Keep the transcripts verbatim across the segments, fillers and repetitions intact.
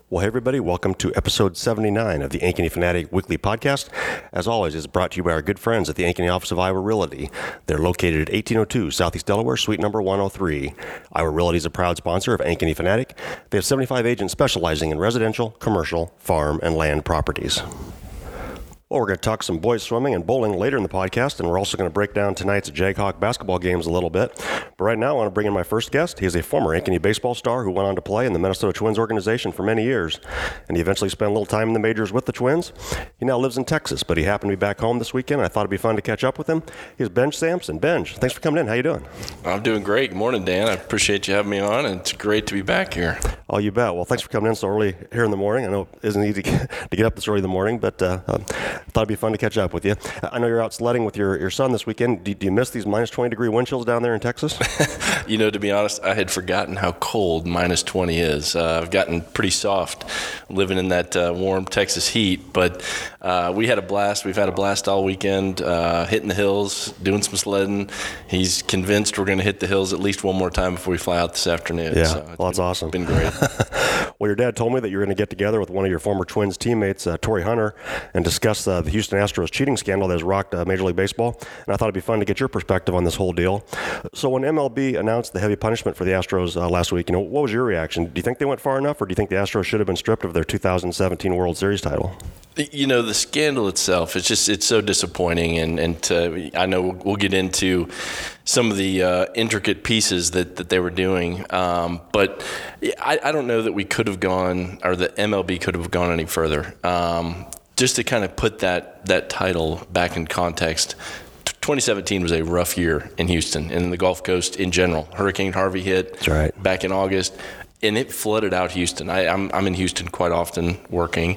Well, hey everybody, welcome to episode seventy-nine of the Ankeny Fanatic Weekly Podcast. As always, it's brought to you by our good friends at the Ankeny Office of Iowa Realty. They're located at eighteen oh two Southeast Delaware, suite number one oh three. Iowa Realty is a proud sponsor of Ankeny Fanatic. They have seventy-five agents specializing in residential, commercial, farm, and land properties. Well, we're going to talk some boys swimming and bowling later in the podcast, and we're also going to break down tonight's Jayhawk basketball games a little bit. But right now, I want to bring in my first guest. He is a former Ankeny baseball star who went on to play in the Minnesota Twins organization for many years, and he eventually spent a little time in the majors with the Twins. He now lives in Texas, but he happened to be back home this weekend. I thought it'd be fun to catch up with him. Here's Benj Sampson. Benj, thanks for coming in. How you doing? I'm doing great. Good morning, Dan. I appreciate you having me on, and it's great to be back here. Oh, you bet. Well, thanks for coming in so early here in the morning. I know it isn't easy to get up this early in the morning, but uh, I thought it'd be fun to catch up with you. I know you're out sledding with your, your son this weekend. Do, do you miss these minus twenty degree wind chills down there in Texas? You know, to be honest, I had forgotten how cold minus twenty is. Uh, I've gotten pretty soft living in that uh, warm Texas heat, but uh, we had a blast. We've had a blast all weekend, uh, hitting the hills, doing some sledding. He's convinced we're going to hit the hills at least one more time before we fly out this afternoon. Yeah, so well, that's been, awesome. Been great. Well, your dad told me that you were going to get together with one of your former Twins teammates, uh, Torrey Hunter, and discuss uh, the Houston Astros cheating scandal that has rocked uh, Major League Baseball. And I thought it'd be fun to get your perspective on this whole deal. So when M L B announced the heavy punishment for the Astros uh, last week, you know, what was your reaction? Do you think they went far enough, or do you think the Astros should have been stripped of their two thousand seventeen World Series title? You know, the scandal itself, it's just, it's so disappointing. And, and to, I know we'll get into some of the uh, intricate pieces that, that they were doing. Um, but I, I don't know that we could have gone, or the M L B could have gone any further. Um, just to kind of put that, that title back in context, twenty seventeen was a rough year in Houston and in the Gulf Coast in general. Hurricane Harvey hit That's right. back in August, and it flooded out Houston. I, I'm, I'm in Houston quite often working,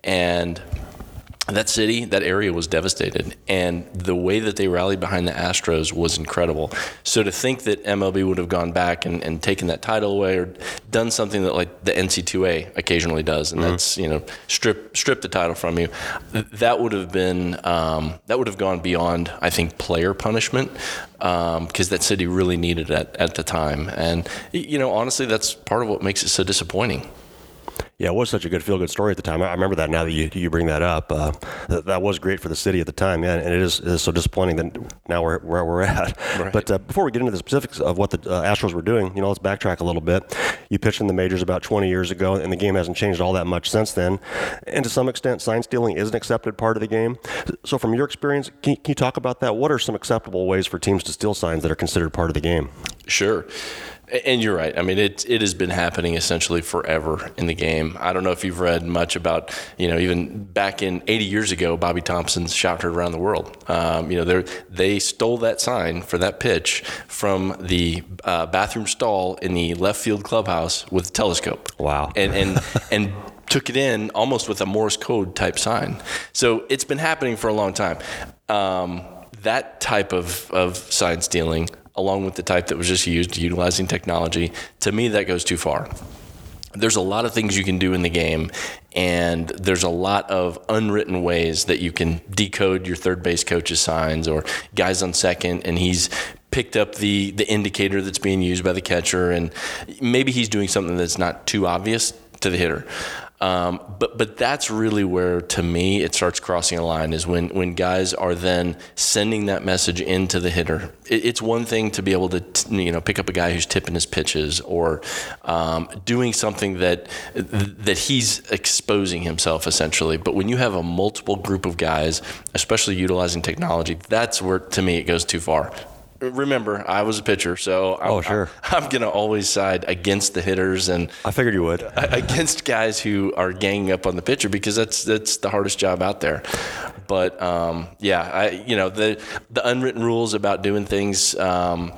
and that city, that area was devastated, and the way that they rallied behind the Astros was incredible. So to think that M L B would have gone back and, and taken that title away, or done something that like the N C double A occasionally does, and mm-hmm. that's, you know, strip strip the title from you, that would have been um, that would have gone beyond, I think, player punishment, because um, that city really needed it at the time. And you know, honestly, that's part of what makes it so disappointing. Yeah, it was such a good feel-good story at the time. I remember that now that you you bring that up. Uh, that, that was great for the city at the time, yeah, and it is, it is so disappointing that now we're where we're at. Right. But uh, before we get into the specifics of what the uh, Astros were doing, you know, let's backtrack a little bit. You pitched in the majors about twenty years ago, and the game hasn't changed all that much since then. And to some extent, sign stealing is an accepted part of the game. So from your experience, can, can you talk about that? What are some acceptable ways for teams to steal signs that are considered part of the game? Sure. And you're right. I mean, it it has been happening essentially forever in the game. I don't know if you've read much about, you know, even back in eighty years ago, Bobby Thompson's shot heard around the world. Um, you know, they they stole that sign for that pitch from the uh, bathroom stall in the left field clubhouse with a telescope. Wow. And and and took it in almost with a Morse code type sign. So it's been happening for a long time. Um, that type of, of sign stealing, along with the type that was just used, utilizing technology, to me, that goes too far. There's a lot of things you can do in the game, and there's a lot of unwritten ways that you can decode your third base coach's signs, or guys on second, and he's picked up the, the indicator that's being used by the catcher, and maybe he's doing something that's not too obvious to the hitter. Um, but but that's really where, to me, it starts crossing a line, is when, when guys are then sending that message into the hitter. It, it's one thing to be able to t- you know pick up a guy who's tipping his pitches, or um, doing something that that he's exposing himself essentially. But when you have a multiple group of guys, especially utilizing technology, that's where, to me, it goes too far. Remember, I was a pitcher, so I'm, oh, sure. I'm, I'm going to always side against the hitters, and I figured you would. against guys who are ganging up on the pitcher, because that's that's the hardest job out there. But um, yeah, I you know the the unwritten rules about doing things um,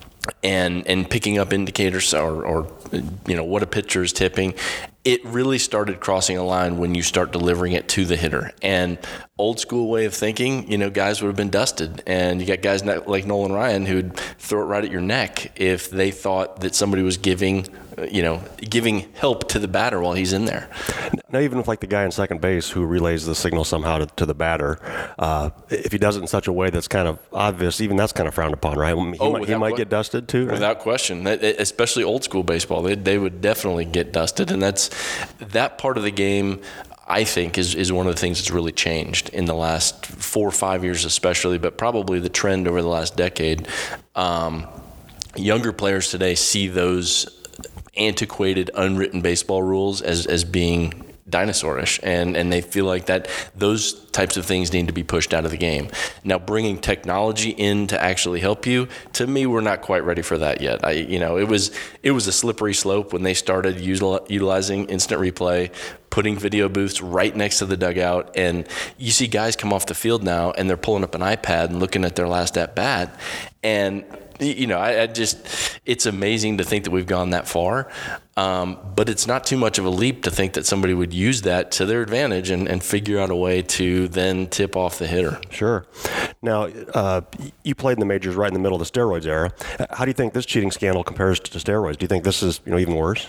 and and picking up indicators, or, or you know what a pitcher is tipping. It really started crossing a line when you start delivering it to the hitter. And old school way of thinking, you know, guys would have been dusted. And you got guys like Nolan Ryan who'd throw it right at your neck if they thought that somebody was giving, you know, giving help to the batter while he's in there. Now, even if like the guy in second base who relays the signal somehow to, to the batter, uh, if he does it in such a way that's kind of obvious, even that's kind of frowned upon, right? He, oh, might, he might que- get dusted too, right? Without question, especially old school baseball. baseball. They, they would definitely get dusted, and that's that part of the game, I think, is, is one of the things that's really changed in the last four or five years especially, but probably the trend over the last decade. Um, younger players today see those antiquated, unwritten baseball rules as, as being dinosaurish, and, and they feel like that those types of things need to be pushed out of the game. Now, bringing technology in to actually help you, to me, we're not quite ready for that yet. I, you know, it was it was a slippery slope when they started util, utilizing instant replay, putting video booths right next to the dugout, and you see guys come off the field now, and they're pulling up an iPad and looking at their last at bat, and you know, I, I just, it's amazing to think that we've gone that far, um, but it's not too much of a leap to think that somebody would use that to their advantage and, and figure out a way to then tip off the hitter. Sure. Now, uh, you played in the majors right in the middle of the steroids era. How do you think this cheating scandal compares to steroids? Do you think this is, you know, even worse?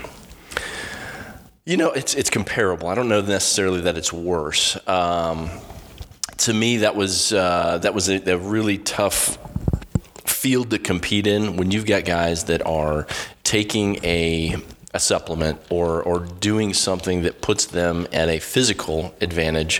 You know, it's it's comparable. I don't know necessarily that it's worse. Um, to me, that was uh, that was a, a really tough field to compete in when you've got guys that are taking a a supplement or or doing something that puts them at a physical advantage.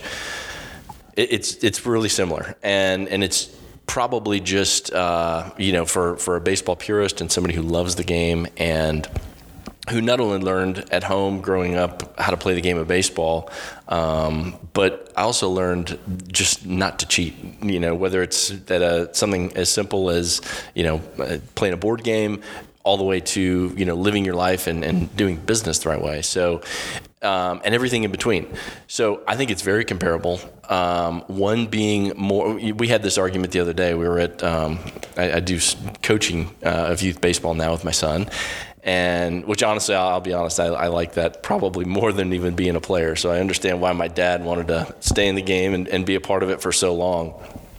It, it's it's really similar, and and it's probably just uh, you know for for a baseball purist and somebody who loves the game and who not only learned at home growing up how to play the game of baseball, um, but I also learned just not to cheat. You know, whether it's that uh, something as simple as, you know, uh, playing a board game, all the way to, you know, living your life and, and doing business the right way. So, um, and everything in between. So I think it's very comparable. Um, one being more, we had this argument the other day. We were at, um, I, I do coaching uh, of youth baseball now with my son. And which honestly, I'll, I'll be honest, I, I like that probably more than even being a player. So I understand why my dad wanted to stay in the game and, and be a part of it for so long.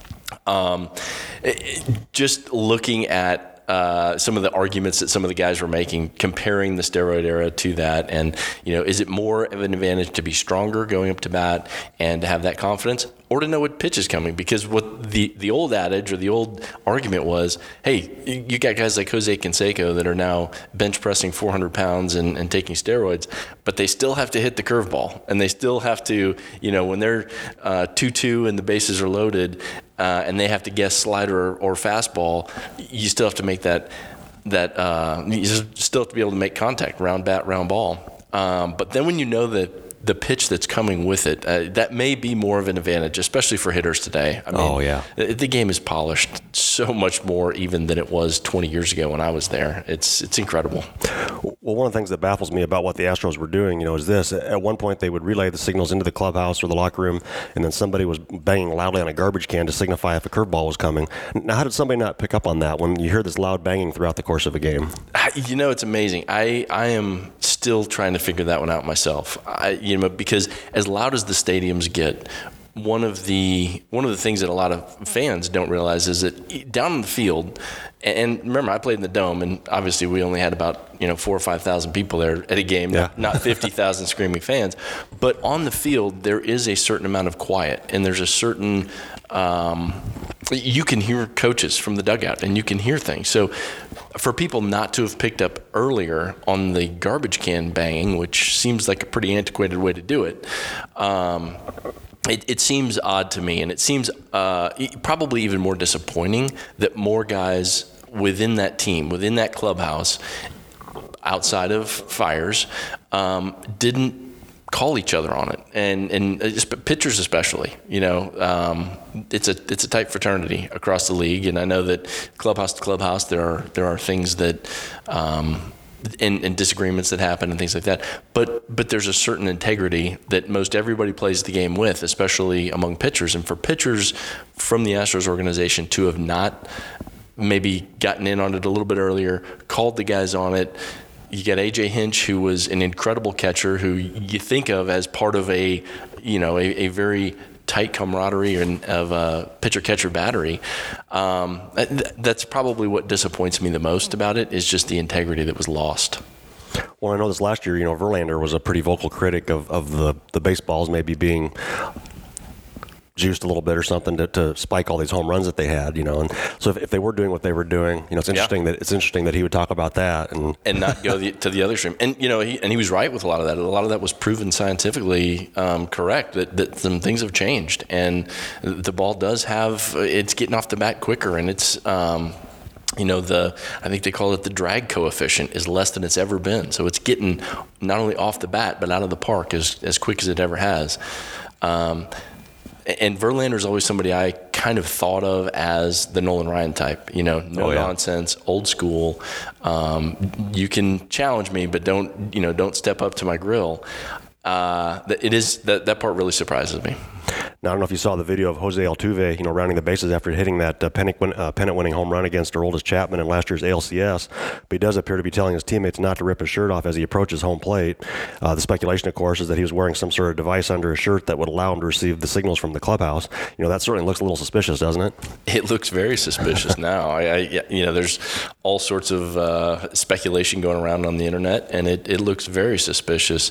Um, it, it, just looking at uh, some of the arguments that some of the guys were making, comparing the steroid era to that, and you know, is it more of an advantage to be stronger going up to bat and to have that confidence, or to know what pitch is coming? Because what the, the old adage or the old argument was, hey, you got guys like Jose Canseco that are now bench pressing four hundred pounds and, and taking steroids, but they still have to hit the curveball, and they still have to, you know, when they're uh, two two and the bases are loaded, uh, and they have to guess slider or, or fastball, you still have to make that that uh, you still have to be able to make contact, round bat, round ball. Um, but then when you know that the pitch that's coming with it, uh, that may be more of an advantage, especially for hitters today. I mean, oh, yeah. The, the game is polished so much more even than it was twenty years ago when I was there. It's it's incredible. Well, one of the things that baffles me about what the Astros were doing, you know, is this. At one point, they would relay the signals into the clubhouse or the locker room, and then somebody was banging loudly on a garbage can to signify if a curveball was coming. Now, how did somebody not pick up on that when you hear this loud banging throughout the course of a game? You know, it's amazing. I, I am still trying to figure that one out myself. I, you know, because as loud as the stadiums get, one of the one of the things that a lot of fans don't realize is that down in the field, and remember, I played in the Dome, and obviously we only had about, you know, four or five thousand people there at a game, yeah. not, not fifty thousand screaming fans. But on the field, there is a certain amount of quiet, and there's a certain um, you can hear coaches from the dugout, and you can hear things. So for people not to have picked up earlier on the garbage can banging, which seems like a pretty antiquated way to do it. Um, It, it seems odd to me, and it seems uh, probably even more disappointing that more guys within that team, within that clubhouse, outside of Fiers, um, didn't call each other on it, and and pitchers especially. You know, um, it's a it's a tight fraternity across the league, and I know that clubhouse to clubhouse there are there are things that. Um, And, and disagreements that happen and things like that. But but there's a certain integrity that most everybody plays the game with, especially among pitchers. And for pitchers from the Astros organization to have not maybe gotten in on it a little bit earlier, called the guys on it. You got A J Hinch, who was an incredible catcher, who you think of as part of a, you know, a, a very tight camaraderie and of a pitcher-catcher battery. Um, th- that's probably what disappoints me the most about it, is just the integrity that was lost. Well, I know this last year, you know, Verlander was a pretty vocal critic of, of the, the baseballs maybe being juiced a little bit or something to, to spike all these home runs that they had, you know. And so if, if they were doing what they were doing, you know, it's interesting yeah. that it's interesting that he would talk about that and and not go the, to the other extreme. And you know, he and he was right with a lot of that. A lot of that was proven scientifically um, correct. That, that some things have changed, and the ball does have it's getting off the bat quicker, and it's. Um, You know, the I think they call it the drag coefficient is less than it's ever been. So it's getting not only off the bat, but out of the park as, as quick as it ever has. Um, and Verlander is always somebody I kind of thought of as the Nolan Ryan type. You know, no oh, yeah. nonsense, old school. Um, you can challenge me, but don't, you know, don't step up to my grill. Uh, it is that, that part really surprises me. Now, I don't know if you saw the video of Jose Altuve, you know, rounding the bases after hitting that uh, pennant-winning home run against Aroldis Chapman in last year's A L C S. But he does appear to be telling his teammates not to rip his shirt off as he approaches home plate. Uh, the speculation, of course, is that he was wearing some sort of device under his shirt that would allow him to receive the signals from the clubhouse. You know, that certainly looks a little suspicious, doesn't it? It looks very suspicious now. I, I, you know, there's all sorts of uh, speculation going around on the internet, and it, it looks very suspicious.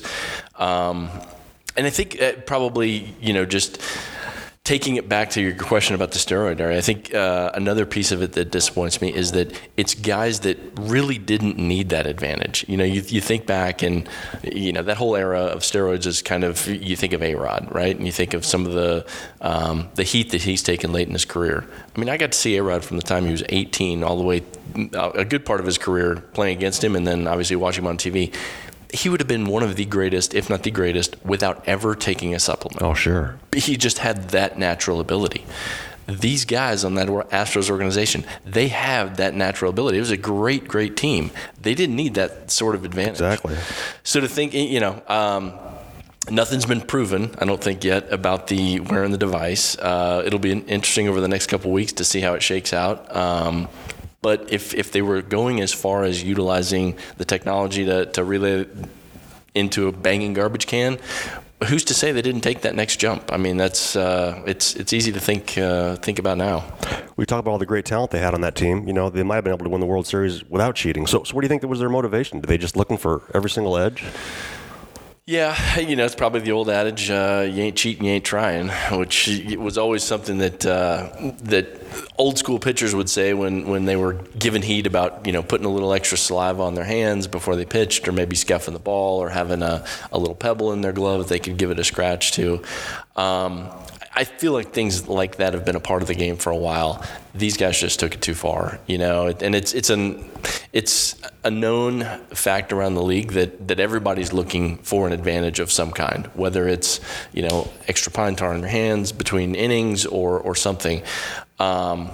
Um, and I think uh, probably, you know, just taking it back to your question about the steroid area, I think uh, another piece of it that disappoints me is that it's guys that really didn't need that advantage. You know, you, you think back and, you know, that whole era of steroids is kind of, you think of A-Rod, right? And you think of some of the um, the heat that he's taken late in his career. I mean, I got to see A-Rod from the time he was eighteen all the way, a good part of his career playing against him and then obviously watching him on T V. He would have been one of the greatest, if not the greatest, without ever taking a supplement. Oh, sure. He just had that natural ability. These guys on that Astros organization, they have that natural ability. It was a great, great team. They didn't need that sort of advantage. Exactly. So to think, you know, um, nothing's been proven, I don't think yet, about the wearing the device. Uh, it'll be interesting over the next couple of weeks to see how it shakes out. Um, But if, if they were going as far as utilizing the technology to, to relay into a banging garbage can, who's to say they didn't take that next jump? I mean, that's uh, it's it's easy to think uh, think about now. We talk about all the great talent they had on that team. You know, they might have been able to win the World Series without cheating. So, so what do you think that was their motivation? Were they just looking for every single edge? Yeah, you know, it's probably the old adage, uh, you ain't cheating, you ain't trying, which was always something that uh, that old school pitchers would say when, when they were given heat about, you know, putting a little extra saliva on their hands before they pitched or maybe scuffing the ball or having a, a little pebble in their glove that they could give it a scratch to. Um, I feel like things like that have been a part of the game for a while. These guys just took it too far, you know, and it's it's an it's a known fact around the league that, that everybody's looking for an advantage of some kind, whether it's, you know, extra pine tar in your hands between innings or or something. Um,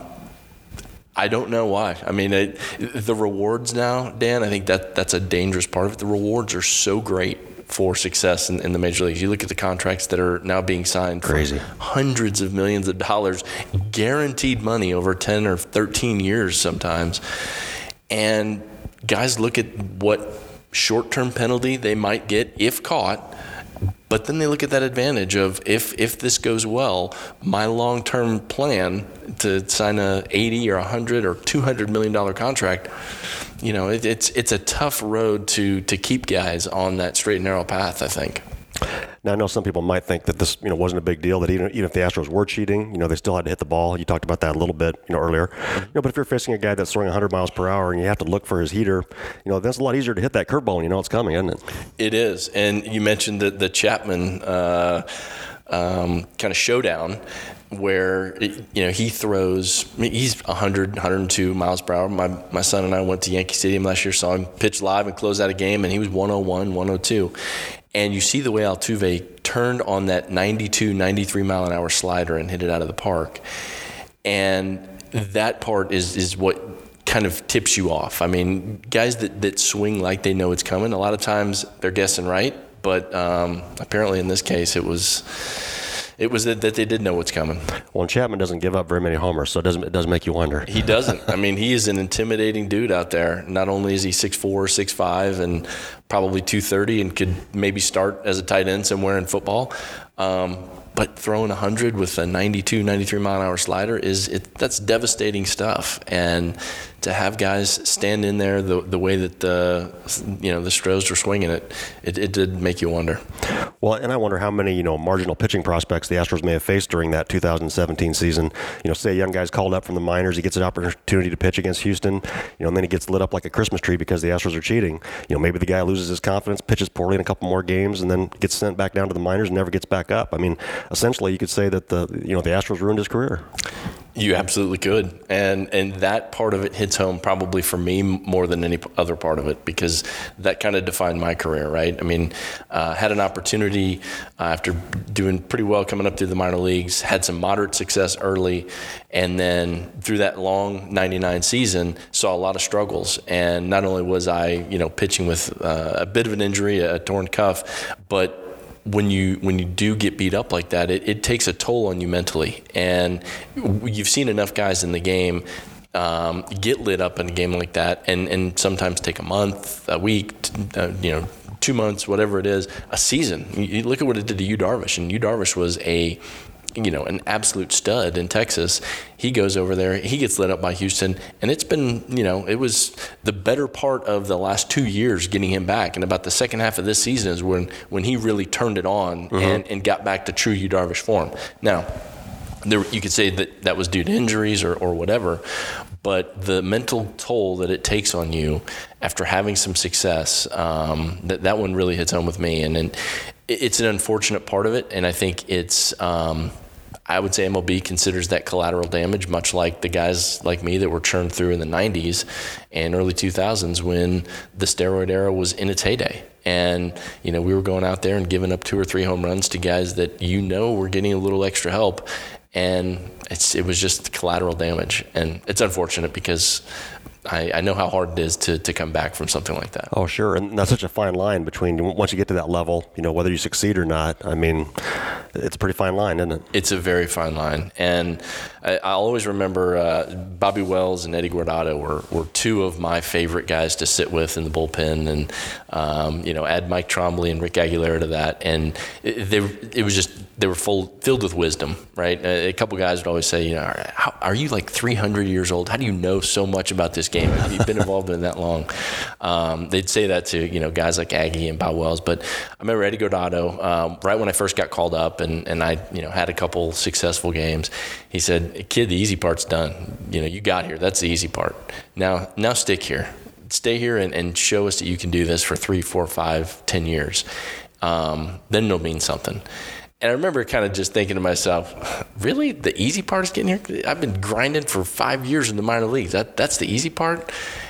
I don't know why. I mean, it, the rewards now, Dan, I think that that's a dangerous part of it. The rewards are so great for success in, in the major leagues. You look at the contracts that are now being signed. Crazy. For hundreds of millions of dollars, guaranteed money over ten or thirteen years sometimes. And guys look at what short-term penalty they might get if caught, but then they look at that advantage of if if this goes well, my long-term plan to sign a eighty or one hundred or two hundred million dollars contract, you know, it, it's it's a tough road to to keep guys on that straight and narrow path, I think. Now, I know some people might think that this, you know, wasn't a big deal, that even, even if the Astros were cheating, you know, they still had to hit the ball. You talked about that a little bit, you know, earlier. You know, but if you're facing a guy that's throwing one hundred miles per hour and you have to look for his heater, you know, that's a lot easier to hit that curveball and you know it's coming, isn't it? It is. And you mentioned the, the Chapman uh, um, kind of showdown where, it, you know, he throws, I mean, he's one hundred, one hundred two miles per hour. My my son and I went to Yankee Stadium last year, saw him pitch live and close out a game, and he was one oh one, one oh two. And you see the way Altuve turned on that ninety-two, ninety-three mile an hour slider and hit it out of the park. And that part is is what kind of tips you off. I mean, guys that, that swing like they know it's coming, a lot of times they're guessing right. But um, apparently in this case, it was it was that, that they did know what's coming. Well, and Chapman doesn't give up very many homers, so it doesn't it does make you wonder. He doesn't. I mean, he is an intimidating dude out there. Not only is he six four, six five, and probably two thirty and could maybe start as a tight end somewhere in football. Um, but throwing one hundred with a ninety-two, ninety-three mile an hour slider is it, that's devastating stuff. And to have guys stand in there the the way that the you know the Stros were swinging it, it, it did make you wonder. Well, and I wonder how many you know marginal pitching prospects the Astros may have faced during that two thousand seventeen season. You know, say a young guy's called up from the minors, he gets an opportunity to pitch against Houston, you know, and then he gets lit up like a Christmas tree because the Astros are cheating. You know, maybe the guy loses his confidence, pitches poorly in a couple more games, and then gets sent back down to the minors and never gets back up. I mean, essentially, you could say that the you know the Astros ruined his career. You absolutely could, and and that part of it hits home probably for me more than any other part of it, because that kind of defined my career, right? I mean, uh, had an opportunity uh, after doing pretty well coming up through the minor leagues, had some moderate success early, and then through that long ninety-nine season, saw a lot of struggles. And not only was I, you know, pitching with uh, a bit of an injury, a torn cuff, but when you when you do get beat up like that, it, it takes a toll on you mentally. And you've seen enough guys in the game um, get lit up in a game like that, and, and sometimes take a month, a week, uh, you know, two months, whatever it is, a season. You, you look at what it did to Yu Darvish, and Yu Darvish was a you know, an absolute stud in Texas. He goes over there, he gets lit up by Houston, and it's been, you know, it was the better part of the last two years getting him back. And about the second half of this season is when, when he really turned it on mm-hmm. and, and got back to true Yu Darvish form. Now, there, you could say that that was due to injuries or, or whatever, but the mental toll that it takes on you after having some success, um, that, that one really hits home with me. And, and it's an unfortunate part of it, and I think it's um, – I would say M L B considers that collateral damage, much like the guys like me that were churned through in the nineties and early two thousands when the steroid era was in its heyday. And, you know, we were going out there and giving up two or three home runs to guys that, you know, were getting a little extra help. And it's it was just collateral damage. And it's unfortunate because I, I know how hard it is to, to come back from something like that. Oh, sure. And that's such a fine line between once you get to that level, you know, whether you succeed or not. I mean, it's a pretty fine line, isn't it? It's a very fine line. And I, I'll always remember uh, Bobby Wells and Eddie Guardado were, were two of my favorite guys to sit with in the bullpen. And, um, you know, add Mike Trombley and Rick Aguilera to that. And it, they, it was just, they were full, filled with wisdom, right? A, a couple guys would always say, you know, how, are you like three hundred years old? How do you know so much about this game? Have you been involved in it that long? Um, they'd say that to, you know, guys like Aggie and Bob Wells. But I remember Eddie Guardado, um, right when I first got called up and, and I, you know, had a couple successful games, he said, kid, the easy part's done. You know, you got here. That's the easy part. Now, now stick here. Stay here and, and show us that you can do this for three, four, five, ten years. Um, then it'll mean something. And I remember kind of just thinking to myself, really? The easy part is getting here? I've been grinding for five years in the minor leagues. That That's the easy part?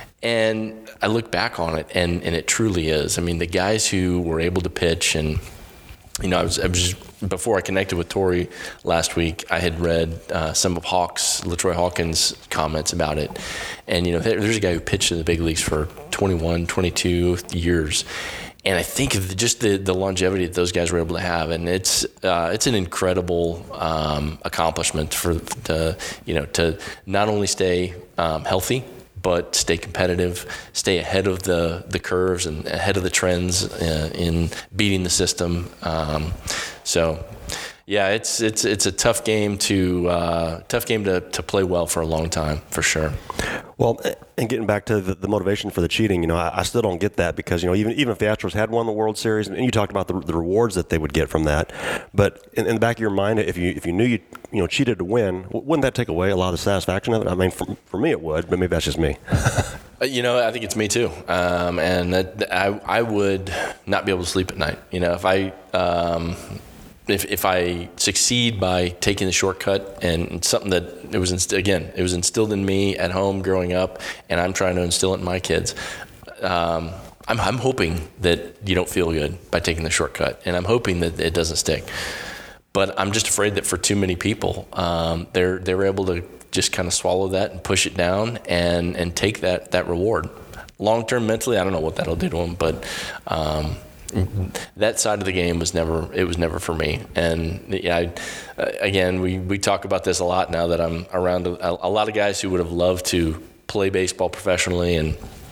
And I look back on it, and, and it truly is. I mean, the guys who were able to pitch, and, you know, I was, I was just, before I connected with Tori last week, I had read uh, some of Hawks, LaTroy Hawkins' comments about it. And, you know, there, there's a guy who pitched in the big leagues for twenty-one, twenty-two years. And I think of just the, the longevity that those guys were able to have, and it's uh, it's an incredible um, accomplishment for the you know to not only stay um, healthy, but stay competitive, stay ahead of the, the curves and ahead of the trends uh, in beating the system. Um, so, yeah, it's it's it's a tough game to uh, tough game to, to play well for a long time, for sure. Well, and getting back to the, the motivation for the cheating, you know, I, I still don't get that because, you know, even even if the Astros had won the World Series, and you talked about the, the rewards that they would get from that, but in, in the back of your mind, if you if you knew you you know cheated to win, wouldn't that take away a lot of the satisfaction of it? I mean, for, for me it would, but maybe that's just me. You know, I think it's me too, um, and that, I I would not be able to sleep at night. You know, if I. Um, If if I succeed by taking the shortcut, and something that it was inst- again it was instilled in me at home growing up, and I'm trying to instill it in my kids. Um, I'm I'm hoping that you don't feel good by taking the shortcut, and I'm hoping that it doesn't stick. But I'm just afraid that for too many people, um, they're they're able to just kind of swallow that and push it down and and take that that reward. Long term, mentally, I don't know what that'll do to them, but. Um, That side of the game was never, it was never for me. And yeah, I, again, we, we talk about this a lot now that I'm around a, a lot of guys who would have loved to play baseball professionally and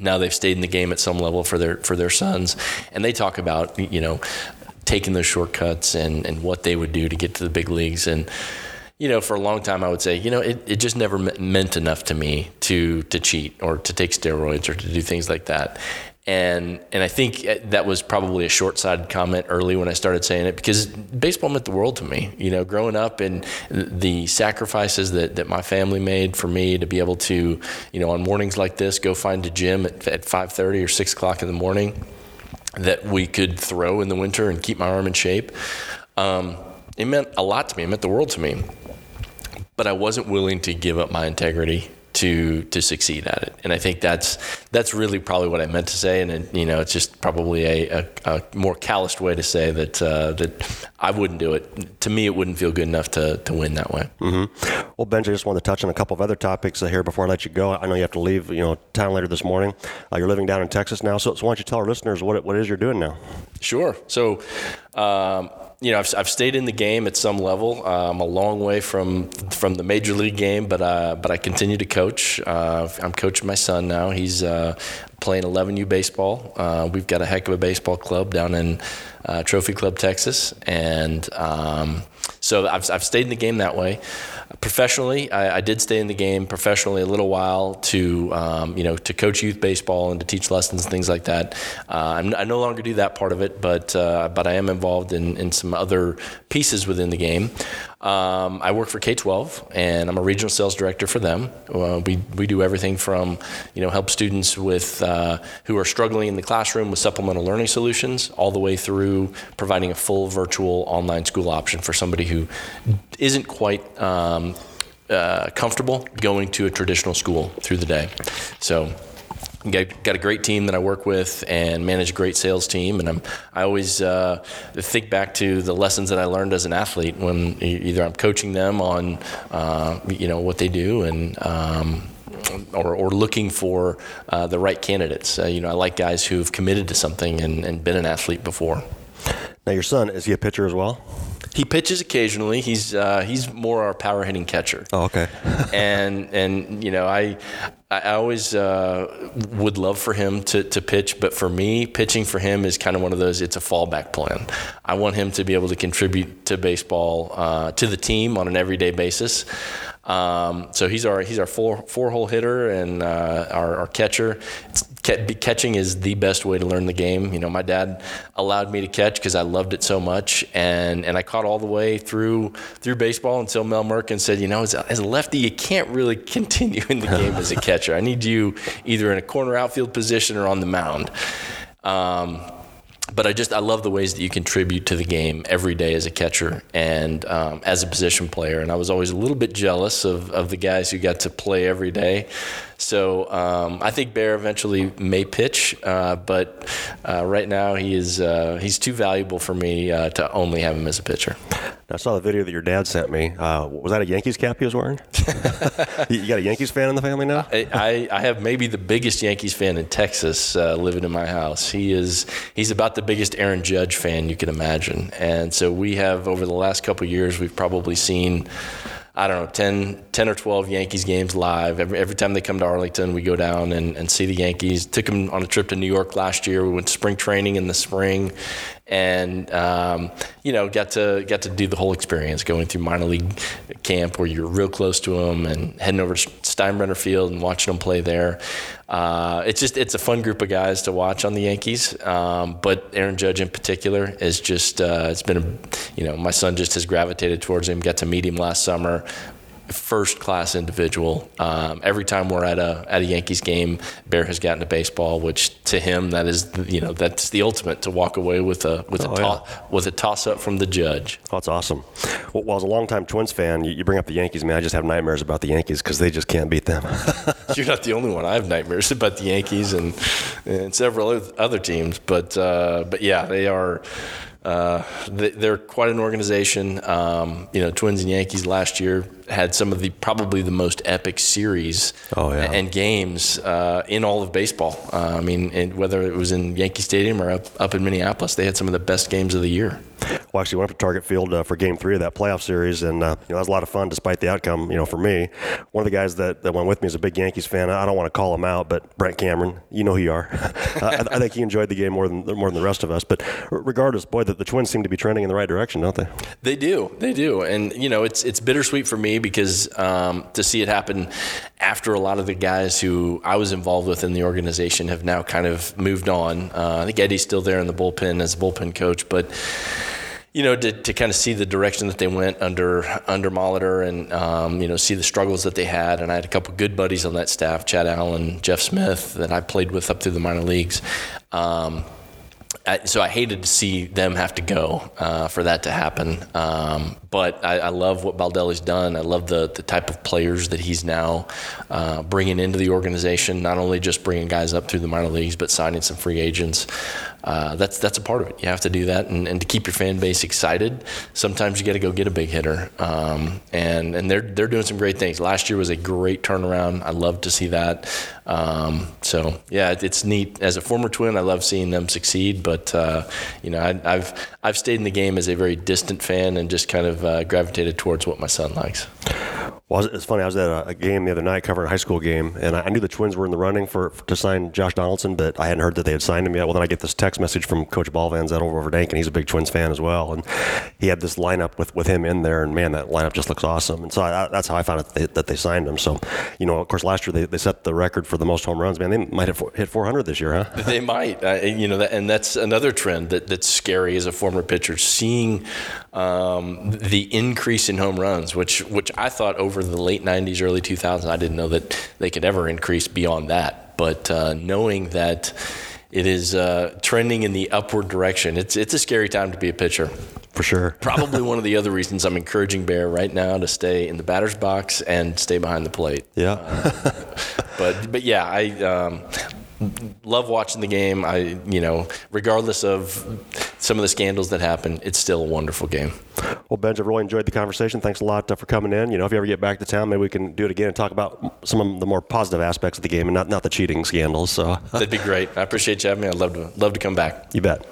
Now they've stayed in the game at some level for their for their sons, and they talk about, you know, taking those shortcuts and, and what they would do to get to the big leagues. And, you know, for a long time I would say, you know, it, it just never me- meant enough to me to to cheat or to take steroids or to do things like that. And and I think that was probably a short-sighted comment early when I started saying it, because baseball meant the world to me. You know, growing up and the sacrifices that, that my family made for me to be able to, you know, on mornings like this, go find a gym at, at five thirty or six o'clock in the morning that we could throw in the winter and keep my arm in shape. Um, it meant a lot to me. It meant the world to me. But I wasn't willing to give up my integrity to to succeed at it. And I think that's that's really probably what I meant to say. And it, you know, it's just probably a, a, a more calloused way to say that uh, that I wouldn't do it. To me, it wouldn't feel good enough to to win that way. Mm-hmm. Well, Benji, I just wanted to touch on a couple of other topics uh, here before I let you go. I know you have to leave, you know, town later this morning. Uh, you're living down in Texas now, so, so why don't you tell our listeners what it, what it is you're doing now? Sure. So, um, you know, I've, I've stayed in the game at some level. Uh, I'm a long way from from the major league game, but uh, but I continue to coach. Uh, I'm coaching my son now. He's uh, playing eleven U baseball. Uh, we've got a heck of a baseball club down in uh, Trophy Club, Texas, and um, so I've I've stayed in the game that way. Professionally, I, I did stay in the game professionally a little while to, um, you know, to coach youth baseball and to teach lessons and things like that. Uh, I'm, I no longer do that part of it, but uh, but I am involved in, in some other pieces within the game. Um, I work for K twelve, and I'm a regional sales director for them. Uh, we we do everything from, you know, help students with uh, who are struggling in the classroom with supplemental learning solutions, all the way through providing a full virtual online school option for somebody who isn't quite um, uh, comfortable going to a traditional school through the day. So. Got, got a great team that I work with and manage a great sales team. And I'm, I always uh, think back to the lessons that I learned as an athlete when either I'm coaching them on, uh, you know, what they do and, um, or, or looking for uh, the right candidates. Uh, you know, I like guys who've committed to something and, and been an athlete before. Now, your son, is he a pitcher as well? He pitches occasionally. He's uh, he's more our power hitting catcher. Oh, okay. and and you know I I always uh, would love for him to to pitch, but for me, pitching for him is kind of one of those. It's a fallback plan. I want him to be able to contribute to baseball uh, to the team on an everyday basis. Um, so he's our he's our four four hole hitter and uh, our, our catcher. It's, catching is the best way to learn the game. You know, my dad allowed me to catch because I loved it so much, and, and I caught all the way through through baseball until Mel Merkin said, you know, as a, as a lefty, you can't really continue in the game as a catcher. I need you either in a corner outfield position or on the mound. Um, But I just I love the ways that you contribute to the game every day as a catcher and um, as a position player. And I was always a little bit jealous of, of the guys who got to play every day. So um, I think Bear eventually may pitch, uh, but uh, right now he is uh, he's too valuable for me uh, to only have him as a pitcher. I saw the video that your dad sent me. Uh, was that a Yankees cap he was wearing? You got a Yankees fan in the family now? I, I, I have maybe the biggest Yankees fan in Texas uh, living in my house. He is he's about the biggest Aaron Judge fan you can imagine. And so we have, over the last couple of years, we've probably seen, I don't know, ten, ten or twelve Yankees games live. Every every time they come to Arlington, we go down and, and see the Yankees. Took them on a trip to New York last year. We went to spring training in the spring, and um, you know, got to got to do the whole experience, going through minor league camp where you're real close to them, and heading over to Steinbrenner Field and watching them play there. Uh, it's just it's a fun group of guys to watch on the Yankees. Um, but Aaron Judge in particular is just uh, it's been a, you know, my son just has gravitated towards him. Got to meet him last summer. First class individual. Um, every time we're at a at a Yankees game, Bear has gotten to baseball, which to him that is you know that's the ultimate, to walk away with a with oh, a to- yeah. with a toss up from the judge. Oh, that's awesome. Well, well, as a longtime Twins fan, you, you bring up the Yankees. Man, I just have nightmares about the Yankees because they just can't beat them. You're not the only one. I have nightmares about the Yankees and and several other teams, but uh, but yeah, they are. Uh, they're quite an organization. Um, you know, Twins and Yankees last year had some of the probably the most epic series oh, yeah. and games uh, in all of baseball. Uh, I mean, and whether it was in Yankee Stadium or up, up in Minneapolis, they had some of the best games of the year. well, actually went up to Target Field uh, for Game Three of that playoff series, and uh, you know, that was a lot of fun despite the outcome. You know, for me, one of the guys that, that went with me is a big Yankees fan. I don't want to call him out, but Brent Cameron, you know who you are. I, I think he enjoyed the game more than more than the rest of us. But regardless, boy, the, the Twins seem to be trending in the right direction, don't they? They do, they do, and you know, it's it's bittersweet for me because um, to see it happen after a lot of the guys who I was involved with in the organization have now kind of moved on. Uh, I think Eddie's still there in the bullpen as a bullpen coach, but you know, to, to kind of see the direction that they went under under Molitor and um, you know, see the struggles that they had. And I had a couple good buddies on that staff, Chad Allen, Jeff Smith, that I played with up through the minor leagues. Um, I, so I hated to see them have to go uh, for that to happen. Um, but I, I love what Baldelli's done. I love the the type of players that he's now uh, bringing into the organization, not only just bringing guys up through the minor leagues, but signing some free agents. Uh, that's that's a part of it. You have to do that, and, and to keep your fan base excited, sometimes you got to go get a big hitter. Um, and and they're they're doing some great things. Last year was a great turnaround. I love to see that. Um, so yeah, it, it's neat. As a former Twin, I love seeing them succeed. But uh, you know, I, I've I've stayed in the game as a very distant fan and just kind of uh, gravitated towards what my son likes. Well, it's funny. I was at a game the other night covering a high school game, and I knew the Twins were in the running for to sign Josh Donaldson, but I hadn't heard that they had signed him yet. Well, then I get this text message from Coach Ball Van Zettel over at Ankeny. He's a big Twins fan as well, and he had this lineup with, with him in there, and man, that lineup just looks awesome. And so I, that's how I found out that they, that they signed him. So, you know, of course, last year they, they set the record for the most home runs. Man, they might have hit four hundred this year, huh? They might. Uh, you know, that, and that's another trend that, that's scary as a former pitcher, seeing um, the increase in home runs, which which I thought over the late nineties, early two thousands, I didn't know that they could ever increase beyond that. But uh, knowing that it is uh, trending in the upward direction, it's it's a scary time to be a pitcher. For sure. Probably one of the other reasons I'm encouraging Bear right now to stay in the batter's box and stay behind the plate. Yeah. uh, but but yeah, I um, love watching the game. I you know, regardless of some of the scandals that happen, it's still a wonderful game. Well, Benj, I've really enjoyed the conversation. Thanks a lot uh, for coming in. You know, if you ever get back to town, maybe we can do it again and talk about some of the more positive aspects of the game and not, not the cheating scandals. So that'd be great. I appreciate you having me. I'd love to love to come back. You bet.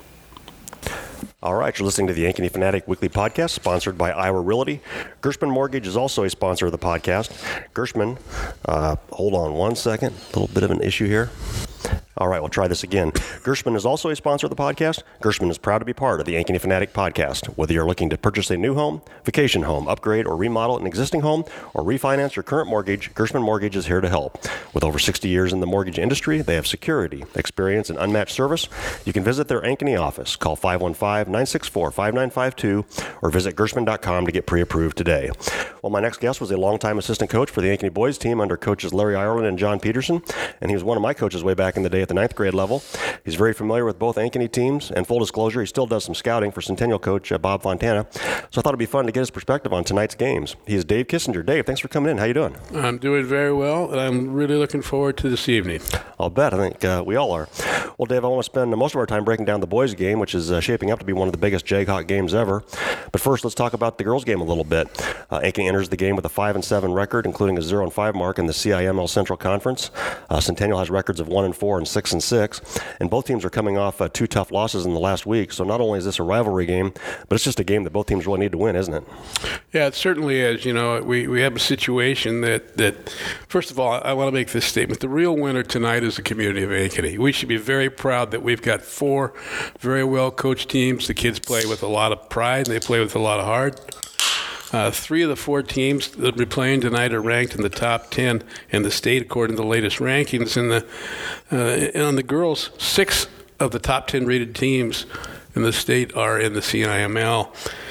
All right, you're listening to the Ankeny Fanatic Weekly Podcast, sponsored by Iowa Realty. Gershman Mortgage is also a sponsor of the podcast. Gershman, uh, hold on one second. A little bit of an issue here. All right, we'll try this again. Gershman is also a sponsor of the podcast. Gershman is proud to be part of the Ankeny Fanatic podcast. Whether you're looking to purchase a new home, vacation home, upgrade or remodel an existing home, or refinance your current mortgage, Gershman Mortgage is here to help. With over sixty years in the mortgage industry, they have security, experience, and unmatched service. You can visit their Ankeny office. Call five one five, nine six four, five nine five two or visit gershman dot com to get pre-approved today. Well, my next guest was a longtime assistant coach for the Ankeny boys team under coaches Larry Ireland and John Peterson, and he was one of my coaches way back in the day at the ninth grade level. He's very familiar with both Ankeny teams, and full disclosure, he still does some scouting for Centennial coach uh, Bob Fontana. So I thought it'd be fun to get his perspective on tonight's games. He is Dave Kissinger. Dave, thanks for coming in. How you doing? I'm doing very well, and I'm really looking forward to this evening. I'll bet. I think uh, we all are. Well, Dave, I want to spend most of our time breaking down the boys' game, which is uh, shaping up to be one of the biggest Jayhawk games ever. But first, let's talk about the girls' game a little bit. Uh, Ankeny enters the game with a five and seven record, including a zero and five mark in the C I M L Central Conference. Uh, Centennial has records of one and four and six and six, and both teams are coming off uh, two tough losses in the last week. So not only is this a rivalry game, but it's just a game that both teams really need to win, isn't it? Yeah, it certainly is. You know, we, we have a situation that, that, first of all, I want to make this statement. The real winner tonight is the community of Ankeny. We should be very proud that we've got four very well-coached teams. The kids play with a lot of pride, and they play with a lot of heart. Uh, three of the four teams that we're playing tonight are ranked in the top ten in the state according to the latest rankings. In the, uh, and on the girls, six of the top ten rated teams in the state are in the C I M L.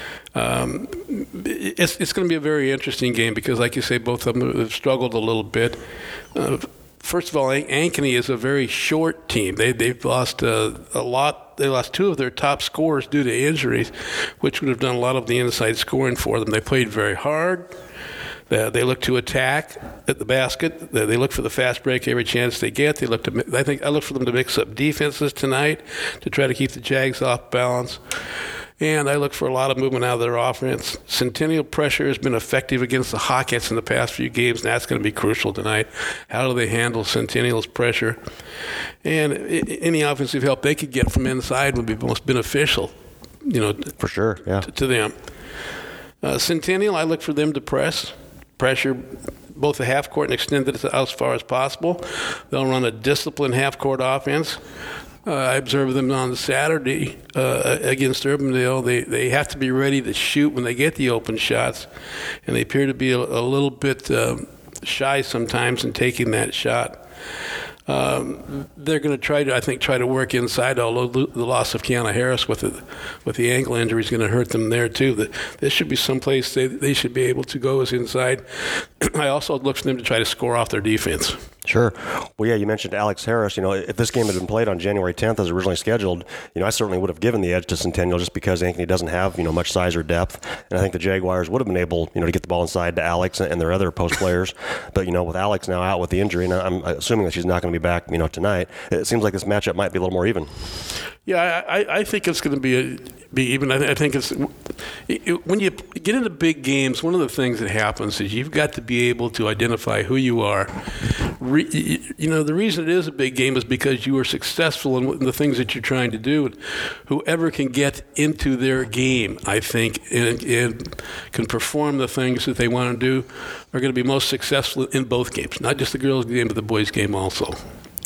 Um, it's it's going to be a very interesting game because, like you say, both of them have struggled a little bit. Uh, first of all, Ankeny is a very short team. They, they've lost uh, a lot. They lost two of their top scorers due to injuries, which would have done a lot of the inside scoring for them. They played very hard. They, they look to attack at the basket. They, they look for the fast break every chance they get. They look to. I think I look for them to mix up defenses tonight to try to keep the Jags off balance. And I look for a lot of movement out of their offense. Centennial pressure has been effective against the Hawkins in the past few games, and that's going to be crucial tonight. How do they handle Centennial's pressure? And any offensive help they could get from inside would be most beneficial. you know, for sure, yeah, to, to them. Uh, Centennial, I look for them to press, pressure both the half court and extend it as far as possible. They'll run a disciplined half court offense. Uh, I observed them on Saturday uh, against Urbandale. They they have to be ready to shoot when they get the open shots, and they appear to be a, a little bit uh, shy sometimes in taking that shot. Um, they're going to try to, I think, try to work inside. Although the loss of Kiana Harris with the with the ankle injury is going to hurt them there too. The, this should be someplace they they should be able to go is inside. I also look for them to try to score off their defense. Sure. Well, yeah, you mentioned Alex Harris. You know, if this game had been played on January tenth as originally scheduled, you know, I certainly would have given the edge to Centennial just because Ankeny doesn't have, you know, much size or depth. And I think the Jaguars would have been able, you know, to get the ball inside to Alex and their other post players. But, you know, with Alex now out with the injury, and I'm assuming that she's not going to be back, you know, tonight, it seems like this matchup might be a little more even. Yeah, I, I think it's going to be a, be even. I, I think it's it, when you get into big games, one of the things that happens is you've got to be able to identify who you are. Re, you know, the reason it is a big game is because you are successful in the things that you're trying to do. Whoever can get into their game, I think, and, and can perform the things that they want to do are going to be most successful in both games, not just the girls' game, but the boys' game also.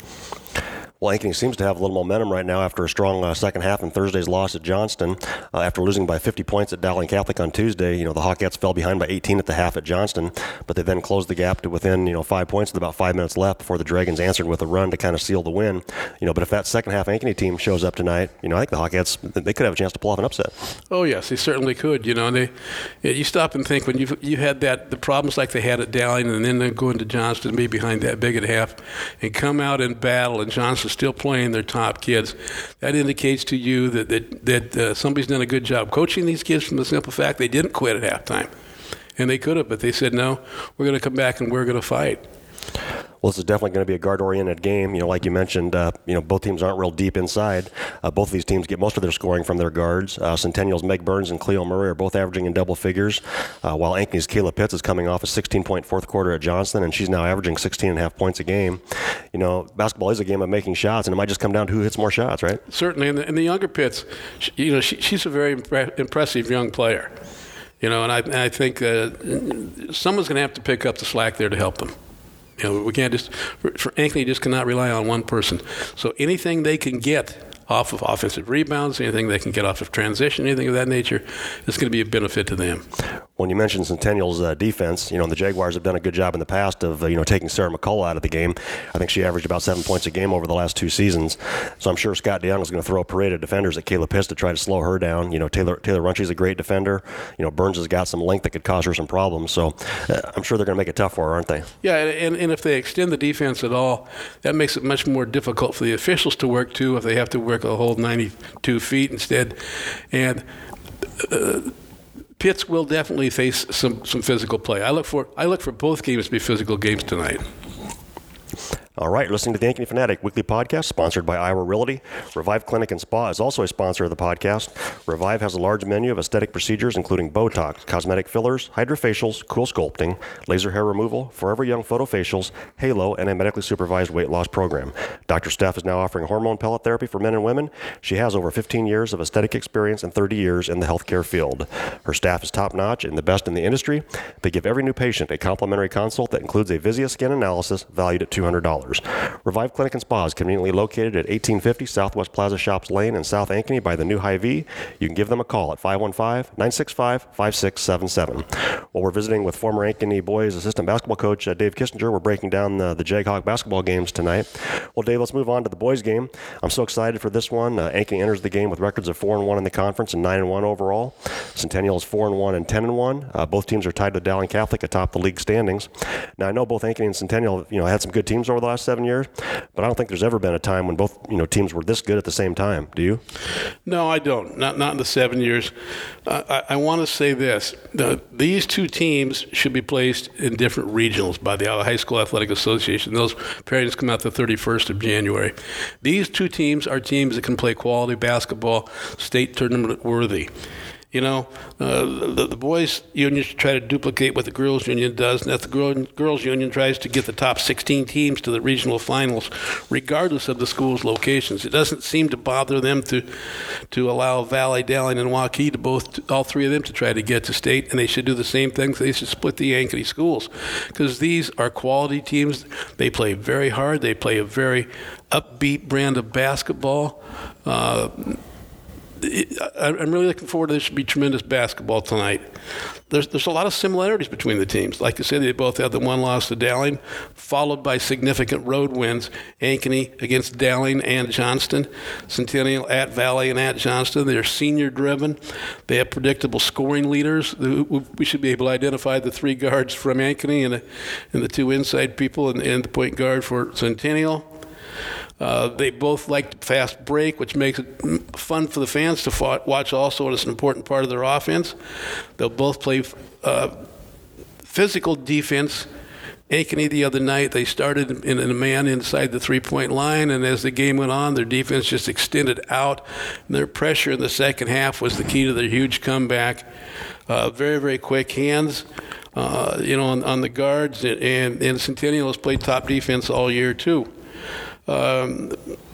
Well, Ankeny seems to have a little momentum right now after a strong uh, second half in Thursday's loss at Johnston. Uh, after losing by fifty points at Dowling Catholic on Tuesday, you know, the Hawkettes fell behind by eighteen at the half at Johnston, but they then closed the gap to within, you know, five points with about five minutes left before the Dragons answered with a run to kind of seal the win. You know, but if that second half Ankeny team shows up tonight, you know, I think the Hawkettes, they could have a chance to pull off an upset. Oh, yes, they certainly could. You know, and they, you stop and think when you you had that, the problems like they had at Dowling, and then they go into Johnston and be behind that big at half and come out and battle, and Johnston's still playing their top kids. That indicates to you that that, that uh, somebody's done a good job coaching these kids from the simple fact they didn't quit at halftime. And they could have, but they said, no, we're going to come back and we're going to fight. Well, this is definitely going to be a guard-oriented game. You know, like you mentioned, uh, you know, both teams aren't real deep inside. Uh, both of these teams get most of their scoring from their guards. Uh, Centennial's Meg Burns and Cleo Murray are both averaging in double figures, uh, while Ankeny's Kayla Pitts is coming off a sixteen-point fourth quarter at Johnston, and she's now averaging sixteen and a half points a game. You know, basketball is a game of making shots, and it might just come down to who hits more shots, right? Certainly, and the, and the younger Pitts, she, you know, she, she's a very impre- impressive young player. You know, and I, and I think uh, someone's going to have to pick up the slack there to help them. You know, we can't just, for, for Ankeny just cannot rely on one person. So anything they can get off of offensive rebounds, anything they can get off of transition, anything of that nature, is going to be a benefit to them. When you mentioned Centennial's uh, defense, you know, and the Jaguars have done a good job in the past of, uh, you know, taking Sarah McCullough out of the game. I think she averaged about seven points a game over the last two seasons. So I'm sure Scott DeYoung is going to throw a parade of defenders at Kayla Pitts to try to slow her down. You know, Taylor Taylor Runchy's a great defender. You know, Burns has got some length that could cause her some problems. So uh, I'm sure they're going to make it tough for her, aren't they? Yeah, and, and if they extend the defense at all, that makes it much more difficult for the officials to work too if they have to work a whole ninety-two feet instead. And uh, Pitts will definitely face some, some physical play. I look for I look for both games to be physical games tonight. All right, you're listening to the Ankeny Fanatic Weekly Podcast, sponsored by Iowa Realty. Revive Clinic and Spa is also a sponsor of the podcast. Revive has a large menu of aesthetic procedures, including Botox, cosmetic fillers, hydrofacials, cool sculpting, laser hair removal, forever young photofacials, Halo, and a medically supervised weight loss program. Doctor Steph is now offering hormone pellet therapy for men and women. She has over fifteen years of aesthetic experience and thirty years in the healthcare field. Her staff is top-notch and the best in the industry. They give every new patient a complimentary consult that includes a Vizia skin analysis valued at two hundred dollars. Revive Clinic and Spa is conveniently located at eighteen fifty Southwest Plaza Shops Lane in South Ankeny by the new Hy-Vee. You can give them a call at five one five, nine six five, five six seven seven. While we're visiting with former Ankeny boys assistant basketball coach uh, Dave Kissinger, we're breaking down the, the Jaghawk basketball games tonight. Well, Dave, let's move on to the boys game. I'm so excited for this one. Uh, Ankeny enters the game with records of four and one in the conference and nine and one overall. Centennial is four and one and ten and one. Uh, both teams are tied with Dowling Catholic atop the league standings. Now, I know both Ankeny and Centennial, you know, had some good teams over the last seven years, but I don't think there's ever been a time when both, you know, teams were this good at the same time. Do you? No, I don't. Not not in the seven years. Uh, I, I want to say this: the, these two teams should be placed in different regionals by the Iowa High School Athletic Association. Those pairings come out the thirty-first of January. These two teams are teams that can play quality basketball, state tournament worthy. You know, uh, the, the boys' union should try to duplicate what the girls' union does, and that the girl, girls' union tries to get the top sixteen teams to the regional finals, regardless of the school's locations. It doesn't seem to bother them to to allow Valley, Dowling, and Waukee to both, all three of them, to try to get to state, and they should do the same thing. They should split the Ankeny schools, because these are quality teams. They play very hard. They play a very upbeat brand of basketball. Uh, I'm really looking forward to this. Should be tremendous basketball tonight. There's there's a lot of similarities between the teams. Like I said, they both have the one loss to Dowling, followed by significant road wins. Ankeny against Dowling and Johnston, Centennial at Valley and at Johnston. They're senior driven. They have predictable scoring leaders. We should be able to identify the three guards from Ankeny and the, and the two inside people and, and the point guard for Centennial. Uh, they both like fast break, which makes it fun for the fans to fought, watch also, and it's an important part of their offense. They'll both play uh, physical defense. Ankeny the other night, they started in, in a man inside the three-point line, and as the game went on, their defense just extended out. And their pressure in the second half was the key to their huge comeback. Uh, very, very quick hands, uh, you know, on, on the guards, and, and Centennial has played top defense all year too. Um,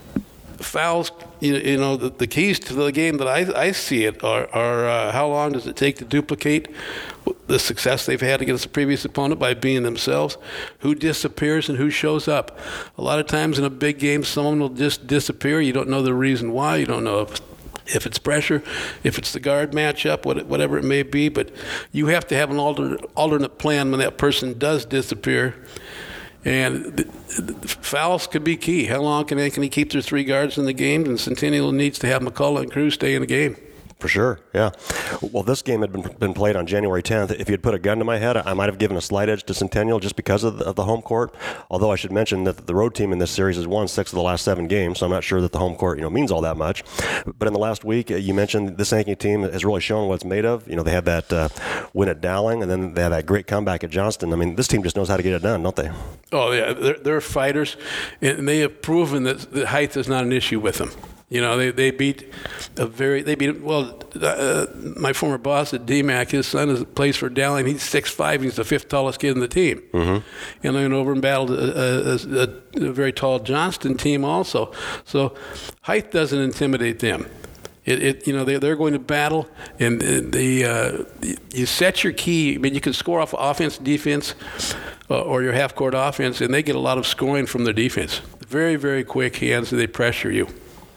fouls, you, you know, the, the keys to the game that I, I see it are, are uh, how long does it take to duplicate the success they've had against the previous opponent by being themselves, who disappears and who shows up. A lot of times in a big game, someone will just disappear. You don't know the reason why. You don't know if if it's pressure, if it's the guard matchup, whatever it may be, but you have to have an alternate, alternate plan when that person does disappear. And the, the fouls could be key. How long can Ankeny keep their three guards in the game? And Centennial needs to have McCullough and Cruz stay in the game. For sure, yeah. Well, this game had been been played on January tenth. If you had put a gun to my head, I might have given a slight edge to Centennial just because of the, of the home court. Although I should mention that the road team in this series has won six of the last seven games, so I'm not sure that the home court, you know, means all that much. But in the last week, you mentioned this Ankeny team has really shown what it's made of. You know, they had that uh, win at Dowling, and then they had that great comeback at Johnston. I mean, this team just knows how to get it done, don't they? Oh, yeah, they're, they're fighters, and they have proven that the height is not an issue with them. You know, they, they beat a very, they beat, well, uh, my former boss at D MAC, his son is, plays for Dowling. He's six five, he's the fifth tallest kid in the team. Mm-hmm. And they went over and battled a, a, a, a very tall Johnston team also. So height doesn't intimidate them. It, it, you know, they, they're going to battle, and the uh, you set your key. I mean, you can score off offense, defense, uh, or your half-court offense, and they get a lot of scoring from their defense. Very, very quick hands, and they pressure you.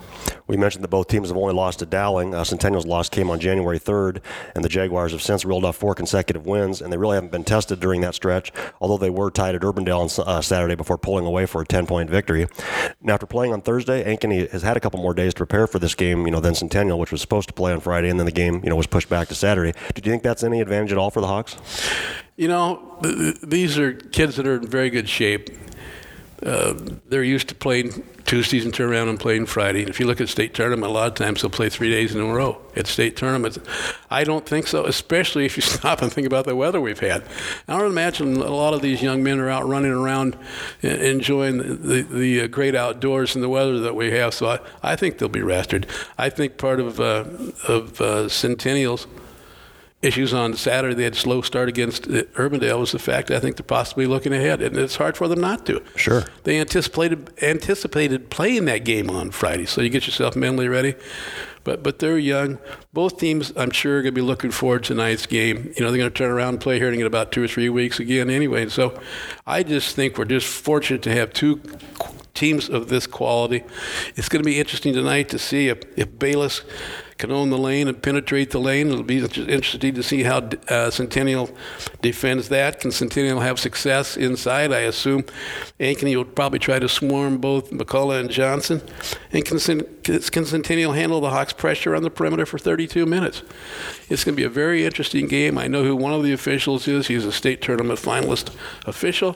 We mentioned that both teams have only lost to Dowling. Uh, Centennial's loss came on January third, and the Jaguars have since reeled off four consecutive wins, and they really haven't been tested during that stretch, although they were tied at Urbandale on uh, Saturday before pulling away for a ten-point victory. Now, after playing on Thursday, Ankeny has had a couple more days to prepare for this game, you know, than Centennial, which was supposed to play on Friday, and then the game, you know, was pushed back to Saturday. Do you think that's any advantage at all for the Hawks? You know, th- these are kids that are in very good shape. Uh, they're used to playing Tuesdays and turn around and playing Friday. And if you look at state tournament, a lot of times they'll play three days in a row at state tournaments. I don't think so, especially if you stop and think about the weather we've had. I don't imagine a lot of these young men are out running around enjoying the, the, the great outdoors and the weather that we have. So I, I think they'll be rested. I think part of, uh, of uh, Centennial's issues on Saturday, they had a slow start against Urbandale, was the fact that I think they're possibly looking ahead, and it's hard for them not to. Sure. They anticipated anticipated playing that game on Friday, so you get yourself mentally ready. But but they're young. Both teams, I'm sure, are going to be looking forward to tonight's game. You know, they're going to turn around and play here in about two or three weeks again anyway. So I just think we're just fortunate to have two teams of this quality. It's going to be interesting tonight to see if, if Bayless can own the lane and penetrate the lane. It'll be interesting to see how uh, Centennial defends that. Can Centennial have success inside? I assume Ankeny will probably try to swarm both McCullough and Johnson. And can, can Centennial handle the Hawks' pressure on the perimeter for thirty-two minutes? It's going to be a very interesting game. I know who one of the officials is. He's a state tournament finalist official.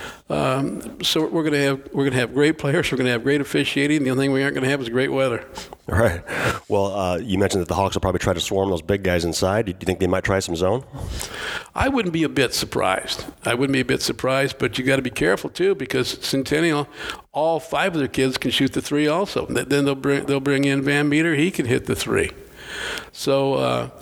Um, so we're going to have we're going to have great players. We're going to have great officiating. The only thing we aren't going to have is great weather. All right. Well, uh, you mentioned that the Hawks will probably try to swarm those big guys inside. Do you think they might try some zone? I wouldn't be a bit surprised. I wouldn't be a bit surprised, but you got to be careful too, because Centennial, all five of their kids can shoot the three also. Then they'll bring they'll bring in Van Meter. He can hit the three. So. Uh,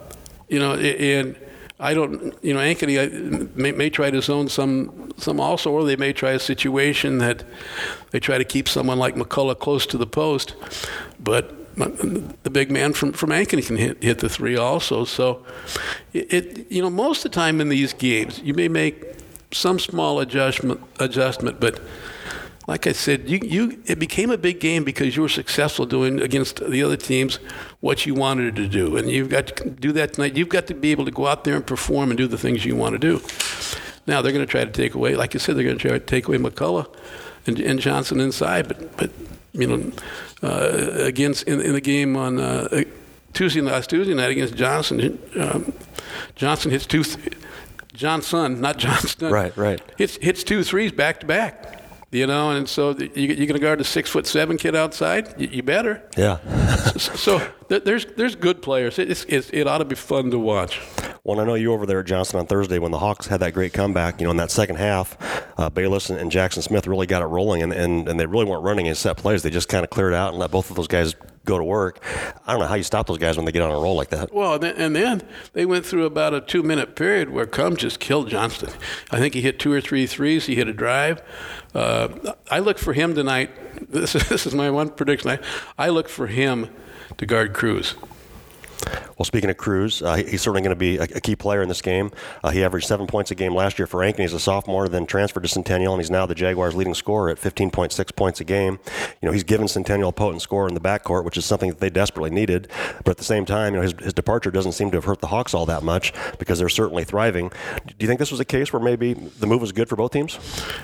you know, and I don't, you know, Ankeny may, may try to zone some, some also, or they may try a situation that they try to keep someone like McCullough close to the post, but the big man from, from Ankeny can hit, hit the three also. So, it, it you know, most of the time in these games, you may make some small adjustment, adjustment, but like I said, you, you it became a big game because you were successful doing against the other teams what you wanted to do. And you've got to do that tonight. You've got to be able to go out there and perform and do the things you want to do. Now, they're going to try to take away, like you said, they're going to try to take away McCullough and, and Johnson inside. But, but you know, uh, against in, in the game on uh, Tuesday, last Tuesday night against Johnson, um, Johnson hits two, th- Johnson, not Johnston. Right, right. Hits, hits two threes back to back. You know, and so you, you're going to guard a six foot seven kid outside. You, you better. Yeah. so so there's there's good players. It's, it's, it ought to be fun to watch. Well, I know you over there at Johnson on Thursday when the Hawks had that great comeback. You know, in that second half, uh, Bayless and, and Jackson Smith really got it rolling, and, and, and they really weren't running in set plays. They just kind of cleared out and let both of those guys go to work. I don't know how you stop those guys when they get on a roll like that. Well, and then, and then they went through about a two-minute period where Cum just killed Johnston. I think he hit two or three threes. He hit a drive. Uh, I look for him tonight. This is, this is my one prediction. I, I look for him to guard Cruz. Well, speaking of Cruz, uh, he's certainly going to be a, a key player in this game. Uh, he averaged seven points a game last year for Ankeny as a sophomore, then transferred to Centennial, and he's now the Jaguars' leading scorer at fifteen point six points a game. You know, he's given Centennial a potent scorer in the backcourt, which is something that they desperately needed. But at the same time, you know, his, his departure doesn't seem to have hurt the Hawks all that much because they're certainly thriving. Do you think this was a case where maybe the move was good for both teams?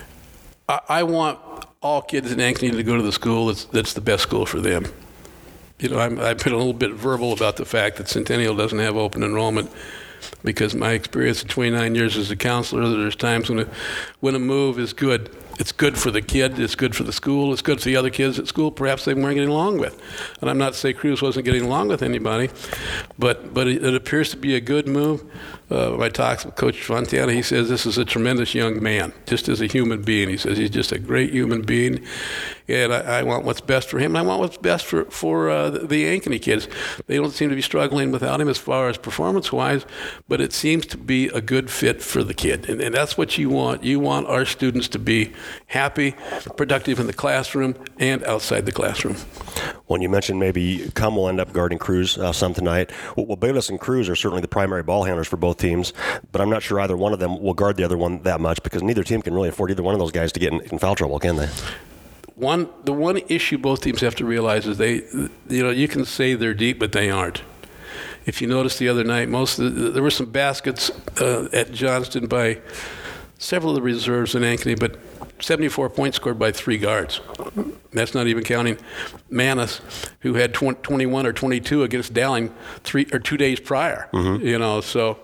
I, I want all kids in Ankeny to go to the school that's, that's the best school for them. You know, I'm, I've been a little bit verbal about the fact that Centennial doesn't have open enrollment because my experience in twenty-nine years as a counselor, there's times when a, when a move is good. It's good for the kid. It's good for the school. It's good for the other kids at school. Perhaps they weren't getting along with. And I'm not saying Cruz wasn't getting along with anybody, but but it, it appears to be a good move. Uh, when I talked with Coach Fontana, he says this is a tremendous young man, just as a human being. He says he's just a great human being, and I, I want what's best for him, and I want what's best for, for uh, the, the Ankeny kids. They don't seem to be struggling without him as far as performance-wise, but it seems to be a good fit for the kid, and, and that's what you want. You want our students to be happy, productive in the classroom and outside the classroom. When you mentioned maybe Cum will end up guarding Cruz uh, some tonight, well, well, Bayless and Cruz are certainly the primary ball handlers for both teams, but I'm not sure either one of them will guard the other one that much because neither team can really afford either one of those guys to get in, in foul trouble, can they? One, the one issue both teams have to realize is they, you know, you can say they're deep, but they aren't. If you noticed the other night, most of the, there were some baskets uh, at Johnston by several of the reserves in Ankeny, but seventy-four points scored by three guards. That's not even counting Manis, who had twenty-one or twenty-two against Dowling three or two days prior. Mm-hmm. You know, so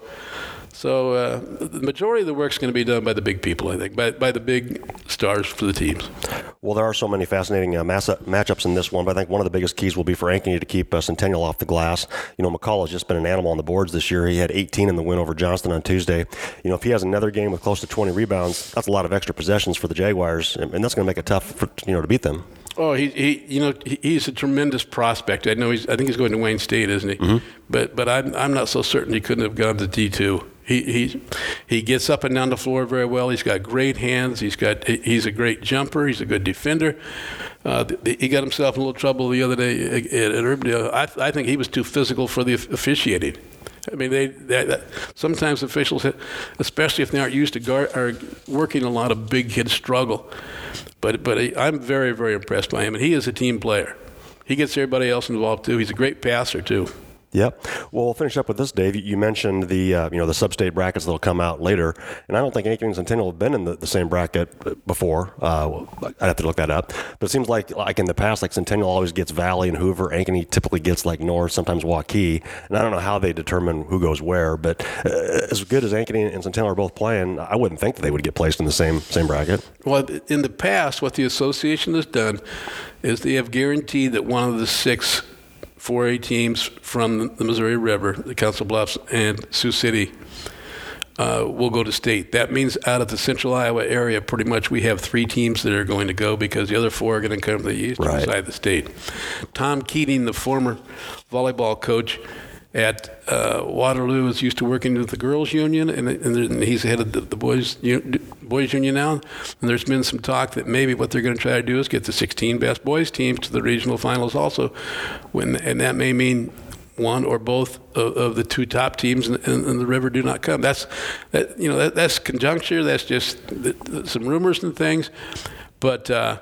so uh, the majority of the work's going to be done by the big people, I think, by by the big stars for the teams. Well, there are so many fascinating uh, mass- matchups in this one, but I think one of the biggest keys will be for Ankeny to keep uh, Centennial off the glass. You know, McCall has just been an animal on the boards this year. He had eighteen in the win over Johnston on Tuesday. You know, if he has another game with close to twenty rebounds, that's a lot of extra possessions for the Jaguars, and, and that's going to make it tough for, you know, to beat them. Oh, he, he you know, he, he's a tremendous prospect. I know he's. I think he's going to Wayne State, isn't he? Mm-hmm. But but I'm I'm not so certain he couldn't have gone to D two. He he he gets up and down the floor very well. He's got great hands. He's got he's a great jumper. He's a good defender. Uh, he got himself in a little trouble the other day at, at Urbandale. I I think he was too physical for the officiating. I mean, they, they sometimes officials, especially if they aren't used to guard, are working a lot of big kids struggle. But but I'm very very impressed by him, and he is a team player. He gets everybody else involved too. He's a great passer too. Yep. Well, we'll finish up with this, Dave. You mentioned the uh, you know the sub-state brackets that'll come out later, and I don't think Ankeny and Centennial have been in the, the same bracket before. Uh, well, I'd have to look that up. But it seems like like in the past, like Centennial always gets Valley and Hoover. Ankeny typically gets like North, sometimes Waukee, and I don't know how they determine who goes where. But uh, as good as Ankeny and Centennial are both playing, I wouldn't think that they would get placed in the same same bracket. Well, in the past, what the association has done is they have guaranteed that one of the six four A teams from the Missouri River, the Council Bluffs and Sioux City, uh, will go to state. That means out of the central Iowa area, pretty much we have three teams that are going to go because the other four are going to come to the eastern right. side of the state. Tom Keating, the former volleyball coach, at uh, Waterloo is used to working with the girls' union, and, and he's head of the, the boys boys union now. And there's been some talk that maybe what they're going to try to do is get the sixteen best boys teams to the regional finals also, when and that may mean one or both of, of the two top teams in, in, in the river do not come. That's that you know that, that's conjuncture. That's just the, the, some rumors and things, but. Uh,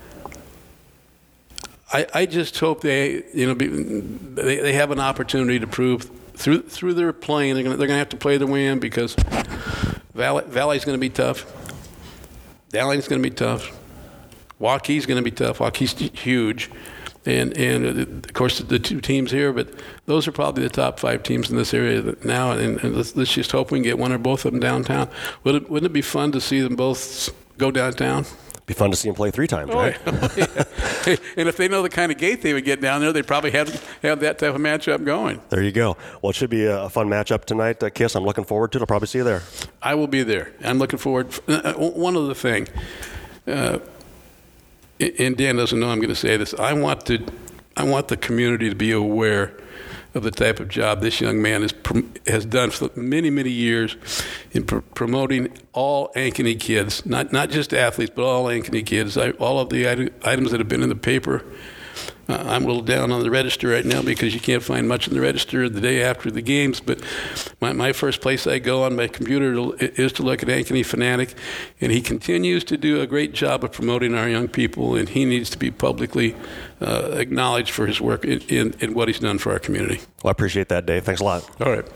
I, I just hope they, you know, be, they, they have an opportunity to prove through through their playing. They're going they're going to have to play the win because Valley Valley's going to be tough. Dalling's going to be tough. Waukee's going to be tough. Waukee's huge, and and of course the two teams here. But those are probably the top five teams in this area now. And, and let's, let's just hope we can get one or both of them downtown. Wouldn't it, wouldn't it be fun to see them both go downtown? Be fun to see them play three times, right? Oh, yeah. And if they know the kind of gate they would get down there, they probably have have that type of matchup going. There you go. Well, it should be a fun matchup tonight, uh, Kiss. I'm looking forward to it. I'll probably see you there. I will be there. I'm looking forward. Uh, one other thing, uh, and Dan doesn't know I'm going to say this. I want to, I want the community to be aware of the type of job this young man has has done for many, many years in pr- promoting all Ankeny kids, not not just athletes, but all Ankeny kids. I, all of the it- items that have been in the paper. Uh, I'm a little down on the register right now because you can't find much in the register the day after the games. But my, my first place I go on my computer to, is to look at Ankeny Fanatic, and he continues to do a great job of promoting our young people, and he needs to be publicly uh, acknowledged for his work in, in, in what he's done for our community. Well, I appreciate that, Dave. Thanks a lot. All right.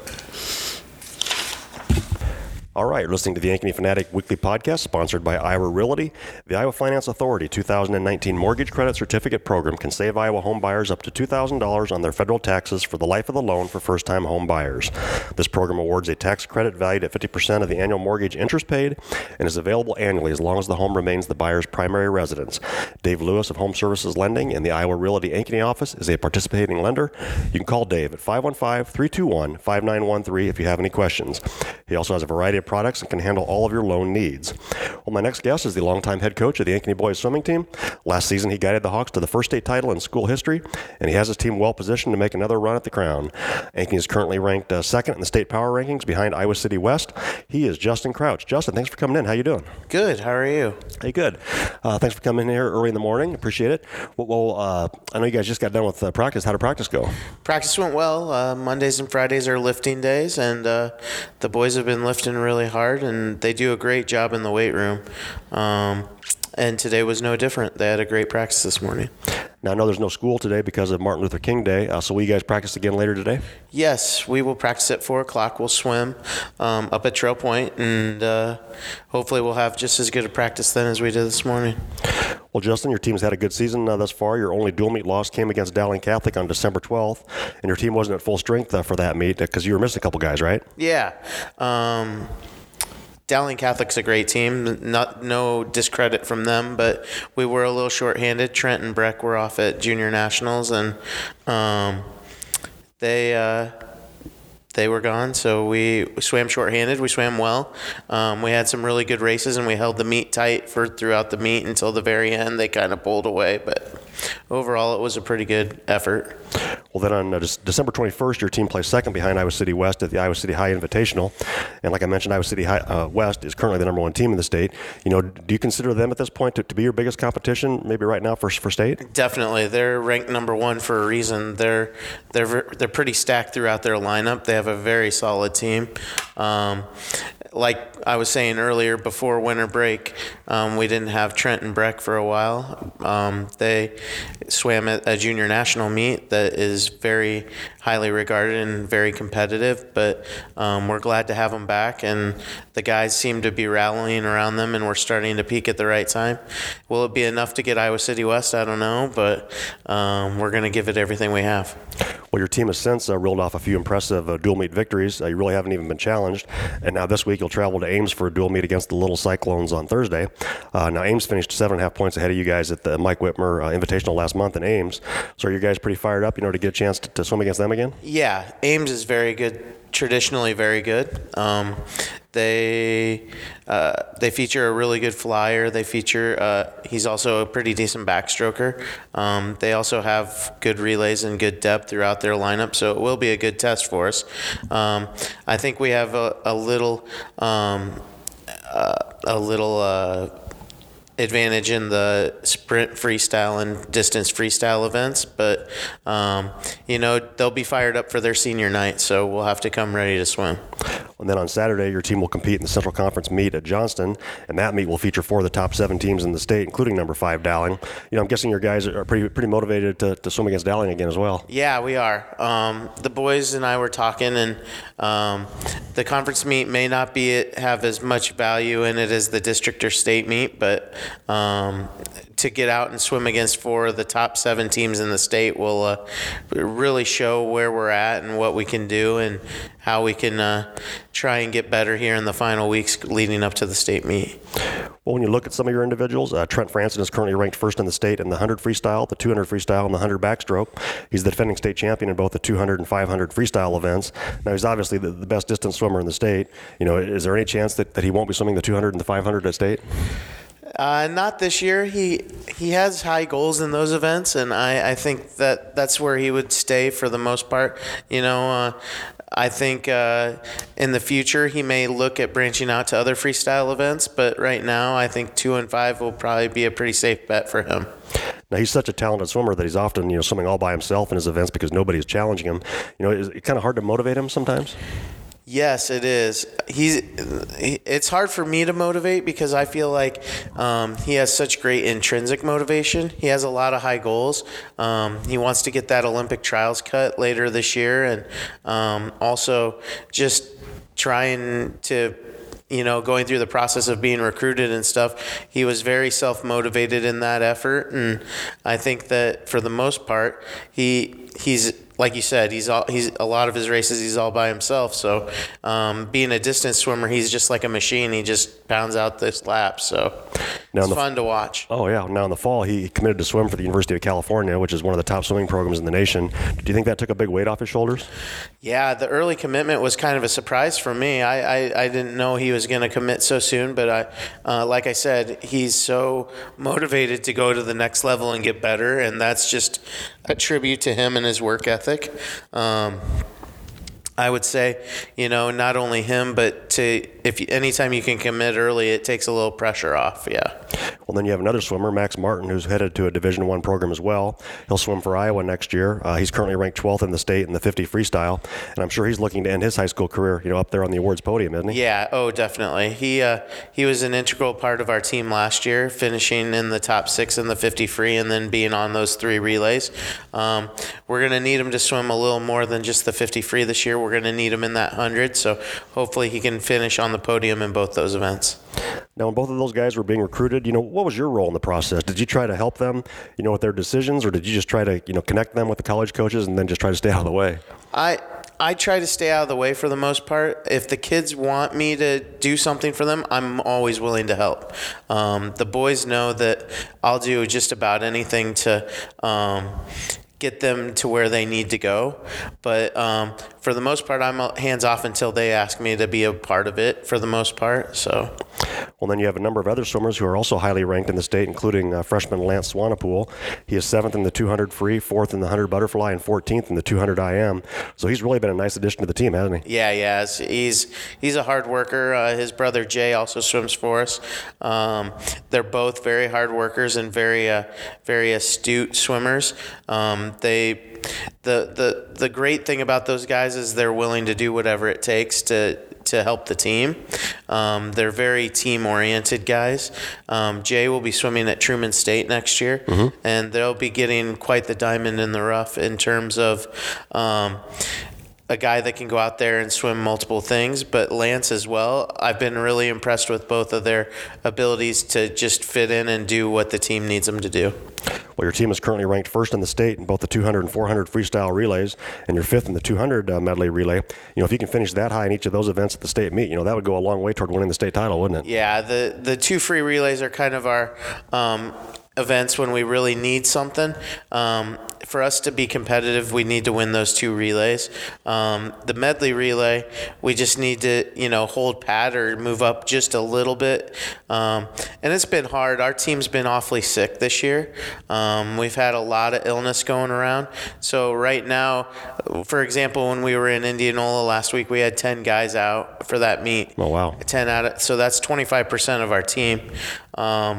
All right, you're listening to the Ankeny Fanatic Weekly Podcast, sponsored by Iowa Realty. The Iowa Finance Authority two thousand nineteen Mortgage Credit Certificate Program can save Iowa home buyers up to two thousand dollars on their federal taxes for the life of the loan for first-time home buyers. This program awards a tax credit valued at fifty percent of the annual mortgage interest paid and is available annually as long as the home remains the buyer's primary residence. Dave Lewis of Home Services Lending in the Iowa Realty Ankeny office is a participating lender. You can call Dave at five one five, three two one, five nine one three if you have any questions. He also has a variety of products and can handle all of your loan needs. Well, my next guest is the longtime head coach of the Ankeny boys swimming team. Last season, he guided the Hawks to the first state title in school history, and he has his team well positioned to make another run at the crown. Ankeny is currently ranked uh, second in the state power rankings behind Iowa City West. He is Justin Crouch. Justin, thanks for coming in. How you doing? Good. How are you? Hey, good. Uh, thanks for coming in here early in the morning. Appreciate it. Well, well uh, I know you guys just got done with uh, practice. How did practice go? Practice went well. Uh, Mondays and Fridays are lifting days, and uh, the boys have been lifting really hard, and they do a great job in the weight room. Um, and today was no different. They had a great practice this morning. Now, I know there's no school today because of Martin Luther King Day, uh, so will you guys practice again later today? Yes, we will practice at four o'clock. We'll swim um, up at Trail Point, and uh, hopefully we'll have just as good a practice then as we did this morning. Well, Justin, your team's had a good season uh, thus far. Your only dual meet loss came against Dowling Catholic on December twelfth, and your team wasn't at full strength uh, for that meet because you were missing a couple guys, right? Yeah. Um, Dowling Catholic's a great team. Not no discredit from them, but we were a little shorthanded. Trent and Breck were off at junior nationals, and um, they uh, they were gone. So we, we swam shorthanded. We swam well. Um, we had some really good races, and we held the meet tight for throughout the meet until the very end. They kind of pulled away, but overall, it was a pretty good effort. Well, then on uh, December twenty-first, your team plays second behind Iowa City West at the Iowa City High Invitational. And like I mentioned, Iowa City High, uh, West is currently the number one team in the state. You know, do you consider them at this point to, to be your biggest competition, maybe right now for for state? Definitely, they're ranked number one for a reason. They're they're they're pretty stacked throughout their lineup. They have a very solid team. Um, like I was saying earlier, before winter break, um, we didn't have Trent and Breck for a while. Um, they swam at a junior national meet that is very highly regarded and very competitive, but um, we're glad to have them back, and the guys seem to be rallying around them, and we're starting to peak at the right time. Will it be enough to get Iowa City West? I don't know, but um, we're going to give it everything we have. Well, your team has since uh, reeled off a few impressive uh, dual meet victories. Uh, you really haven't even been challenged. And now this week you'll travel to Ames for a dual meet against the Little Cyclones on Thursday. Uh, now Ames finished seven and a half points ahead of you guys at the Mike Whitmer uh, Invitational last month in Ames. So are you guys pretty fired up, you know, to get a chance to, to swim against them again? Yeah, Ames is very good, traditionally very good. Um, they uh, they feature a really good flyer. They feature uh, he's also a pretty decent backstroker. Um, they also have good relays and good depth throughout their lineup, so it will be a good test for us. Um, I think we have a, a little um, uh, a little. Uh, advantage in the sprint freestyle and distance freestyle events, but um, you know, they'll be fired up for their senior night, so we'll have to come ready to swim. And then on Saturday, your team will compete in the Central Conference meet at Johnston, and that meet will feature four of the top seven teams in the state, including number five Dowling. You know, I'm guessing your guys are pretty pretty motivated to, to swim against Dowling again as well. Yeah, we are. Um, the boys and I were talking, and um, the conference meet may not be have as much value in it as the district or state meet, but um, to get out and swim against four of the top seven teams in the state will uh, really show where we're at and what we can do and how we can uh, try and get better here in the final weeks leading up to the state meet. Well, when you look at some of your individuals, uh, Trent Franson is currently ranked first in the state in the one hundred freestyle, the two hundred freestyle, and the one hundred backstroke. He's the defending state champion in both the two hundred and five hundred freestyle events. Now, he's obviously the, the best distance swimmer in the state. You know, is there any chance that, that he won't be swimming the two hundred and the five hundred at state? Uh, not this year. He he has high goals in those events, and I, I think that that's where he would stay for the most part. You know, uh, I think uh, in the future he may look at branching out to other freestyle events, but right now I think two and five will probably be a pretty safe bet for him. Now, he's such a talented swimmer that he's often, you know, swimming all by himself in his events because nobody's challenging him. You know, is it kind of hard to motivate him sometimes? Yes, it is. He's. It's hard for me to motivate because I feel like um, he has such great intrinsic motivation. He has a lot of high goals. Um, he wants to get that Olympic trials cut later this year, and um, also just trying to, you know, going through the process of being recruited and stuff. He was very self-motivated in that effort, and I think that for the most part, he he's. Like you said, he's all, he's a lot of his races he's all by himself. So, um, being a distance swimmer, he's just like a machine. He just pounds out this lap. So, now it's the, fun to watch. Oh yeah! Now in the fall, he committed to swim for the University of California, which is one of the top swimming programs in the nation. Do you think that took a big weight off his shoulders? Yeah, the early commitment was kind of a surprise for me. I I, I didn't know he was going to commit so soon, but I, uh, like I said, he's so motivated to go to the next level and get better, and that's just a tribute to him and his work ethic. Um, I would say, you know, not only him, but to if you, anytime you can commit early, it takes a little pressure off. Yeah. Well, then you have another swimmer, Max Martin, who's headed to a Division One program as well. He'll swim for Iowa next year. Uh, he's currently ranked twelfth in the state in the fifty freestyle, and I'm sure he's looking to end his high school career, you know, up there on the awards podium, isn't he? Yeah. Oh, definitely. He uh, he was an integral part of our team last year, finishing in the top six in the fifty free, and then being on those three relays. Um, we're going to need him to swim a little more than just the fifty free this year. We're going to need him in that one hundred, so hopefully he can finish on the podium in both those events. Now, when both of those guys were being recruited, you know, what was your role in the process? Did you try to help them, you know, with their decisions, or did you just try to, you know, connect them with the college coaches and then just try to stay out of the way? I I try to stay out of the way for the most part. If the kids want me to do something for them, I'm always willing to help. Um, the boys know that I'll do just about anything to um, get them to where they need to go. But um, for the most part, I'm hands off until they ask me to be a part of it for the most part. So. Well, then you have a number of other swimmers who are also highly ranked in the state, including uh, freshman Lance Swanepoel. He is seventh in the two hundred free, fourth in the one hundred butterfly, and fourteenth in the two hundred I M. So he's really been a nice addition to the team, hasn't he? Yeah, yeah. He's he's a hard worker. Uh, his brother Jay also swims for us. Um, they're both very hard workers and very uh, very astute swimmers. Um, they the the the great thing about those guys is they're willing to do whatever it takes to. to help the team. Um, they're very team-oriented guys. Um, Jay will be swimming at Truman State next year, mm-hmm. and they'll be getting quite the diamond in the rough in terms of um, a guy that can go out there and swim multiple things, but Lance as well. I've been really impressed with both of their abilities to just fit in and do what the team needs them to do. Well, your team is currently ranked first in the state in both the two hundred and four hundred freestyle relays, and you're fifth in the two hundred uh, medley relay. You know, if you can finish that high in each of those events at the state meet, you know, that would go a long way toward winning the state title, wouldn't it? Yeah, the the two free relays are kind of our um, events when we really need something. Um, for us to be competitive, we need to win those two relays. Um, the medley relay, we just need to, you know, hold pat or move up just a little bit. Um, and it's been hard. Our team's been awfully sick this year. Um, we've had a lot of illness going around. So right now, for example, when we were in Indianola last week, we had ten guys out for that meet. Oh, wow. ten out of, so that's twenty-five percent of our team. Um,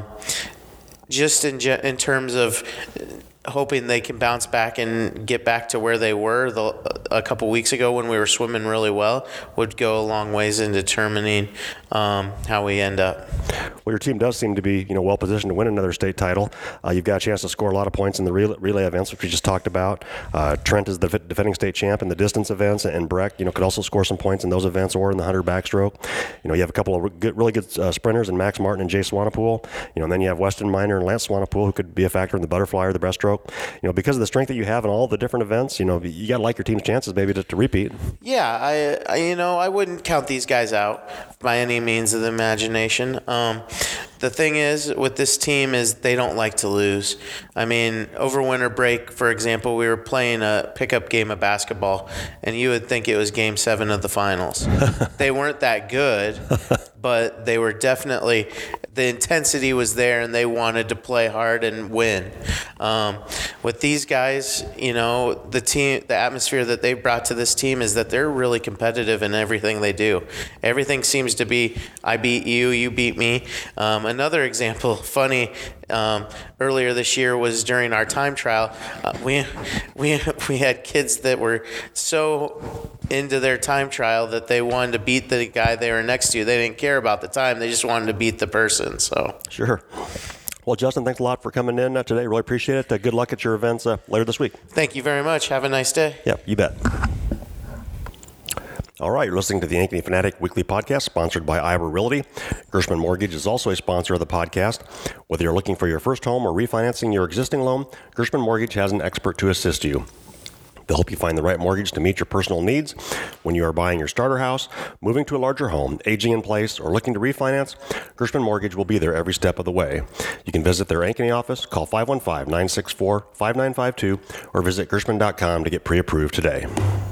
just in in terms of hoping they can bounce back and get back to where they were the, a couple weeks ago when we were swimming really well would go a long ways in determining um, how we end up. Well, your team does seem to be, you know, well positioned to win another state title. Uh, you've got a chance to score a lot of points in the relay, relay events, which we just talked about. Uh, Trent is the defending state champ in the distance events, and Breck, you know, could also score some points in those events or in the one hundred backstroke. You know, you have a couple of good, really good uh, sprinters in Max Martin and Jay Swanepoel. You know, and then you have Weston Miner and Lance Swanepoel, who could be a factor in the butterfly or the breaststroke. You know, because of the strength that you have in all the different events, you know, you got to like your team's chances maybe to, to repeat. Yeah, I, I, you know, I wouldn't count these guys out by any means of the imagination. Um, the thing is with this team is they don't like to lose. I mean, over winter break, for example, we were playing a pickup game of basketball, and you would think it was game seven of the finals. They weren't that good, but they were definitely, the intensity was there, and they wanted to play hard and win. Um, with these guys, you know, the team, the atmosphere that they brought to this team is that they're really competitive in everything they do. Everything seems to be, I beat you, you beat me. Um, another example, funny, um, earlier this year was during our time trial. Uh, we we we had kids that were so into their time trial that they wanted to beat the guy they were next to. They didn't care about the time; they just wanted to beat the person. So sure. Well, Justin, thanks a lot for coming in uh, today. Really appreciate it. Uh, good luck at your events uh, later this week. Thank you very much. Have a nice day. Yeah, you bet. All right, you're listening to the Ankeny Fanatic Weekly Podcast, sponsored by Iowa Realty. Gershman Mortgage is also a sponsor of the podcast. Whether you're looking for your first home or refinancing your existing loan, Gershman Mortgage has an expert to assist you. They'll help you find the right mortgage to meet your personal needs when you are buying your starter house, moving to a larger home, aging in place, or looking to refinance. Gershman Mortgage will be there every step of the way. You can visit their Ankeny office, call five one five, nine six four, five nine five two, or visit gershman dot com to get pre-approved today.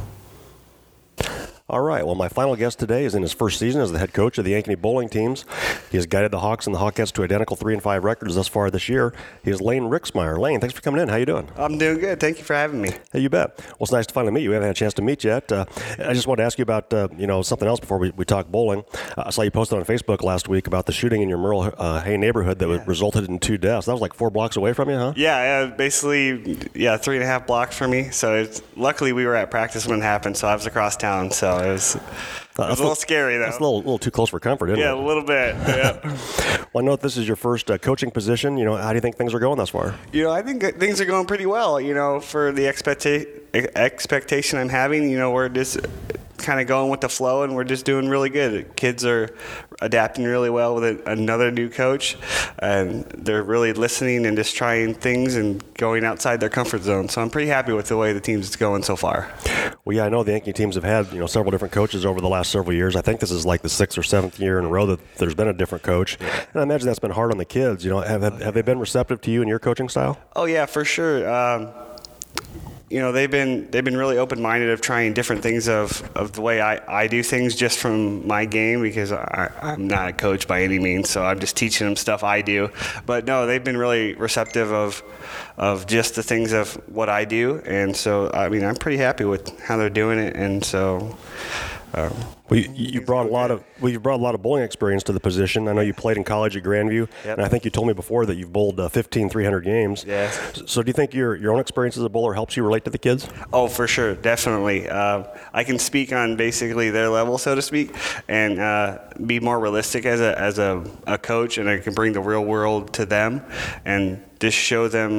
All right, well, my final guest today is in his first season as the head coach of the Ankeny bowling teams. He has guided the Hawks and the Hawkettes to identical three and five records thus far this year. He is Lane Rixmeyer. Lane, thanks for coming in. How you doing? I'm doing good. Thank you for having me. Hey, you bet. Well, it's nice to finally meet you. We haven't had a chance to meet yet. Uh, I just wanted to ask you about, uh, you know, something else before we, we talk bowling. Uh, I saw you posted on Facebook last week about the shooting in your Merle uh, Hay neighborhood that yeah. resulted in two deaths. That was like four blocks away from you, huh? Yeah, yeah basically, yeah, three and a half blocks from me. So it's, luckily we were at practice when it happened, so I was across town. So it was... Uh, it was a little scary, though. That's a little, little too close for comfort, isn't yeah, it? Yeah, a little bit. Yeah. Well, I know this is your first uh, coaching position. You know, how do you think things are going thus far? You know, I think things are going pretty well. You know, for the expecta- expectation I'm having, you know, we're just kind of going with the flow, and we're just doing really good. Kids are adapting really well with a, another new coach, and they're really listening and just trying things and going outside their comfort zone. So I'm pretty happy with the way the team's going so far. Well, yeah, I know the Ankeny teams have had, you know, several different coaches over the last several years. I think this is like the sixth or seventh year in a row that there's been a different coach. And I imagine that's been hard on the kids. You know, have, have, have they been receptive to you and your coaching style? Oh, yeah, for sure. Um, you know, they've been they've been really open-minded of trying different things of, of the way I, I do things just from my game, because I, I'm not a coach by any means, so I'm just teaching them stuff I do. But no, they've been really receptive of of just the things of what I do, and so I mean I'm pretty happy with how they're doing it, and so. Uh, well, you, you brought a lot of well, you brought a lot of bowling experience to the position. I know you played in college at Grandview, yep. and I think you told me before that you've bowled uh, fifteen three hundred games. Yeah. So, do you think your your own experience as a bowler helps you relate to the kids? Oh, for sure, definitely. Uh, I can speak on basically their level, so to speak, and uh, be more realistic as a as a, a coach, and I can bring the real world to them, and just show them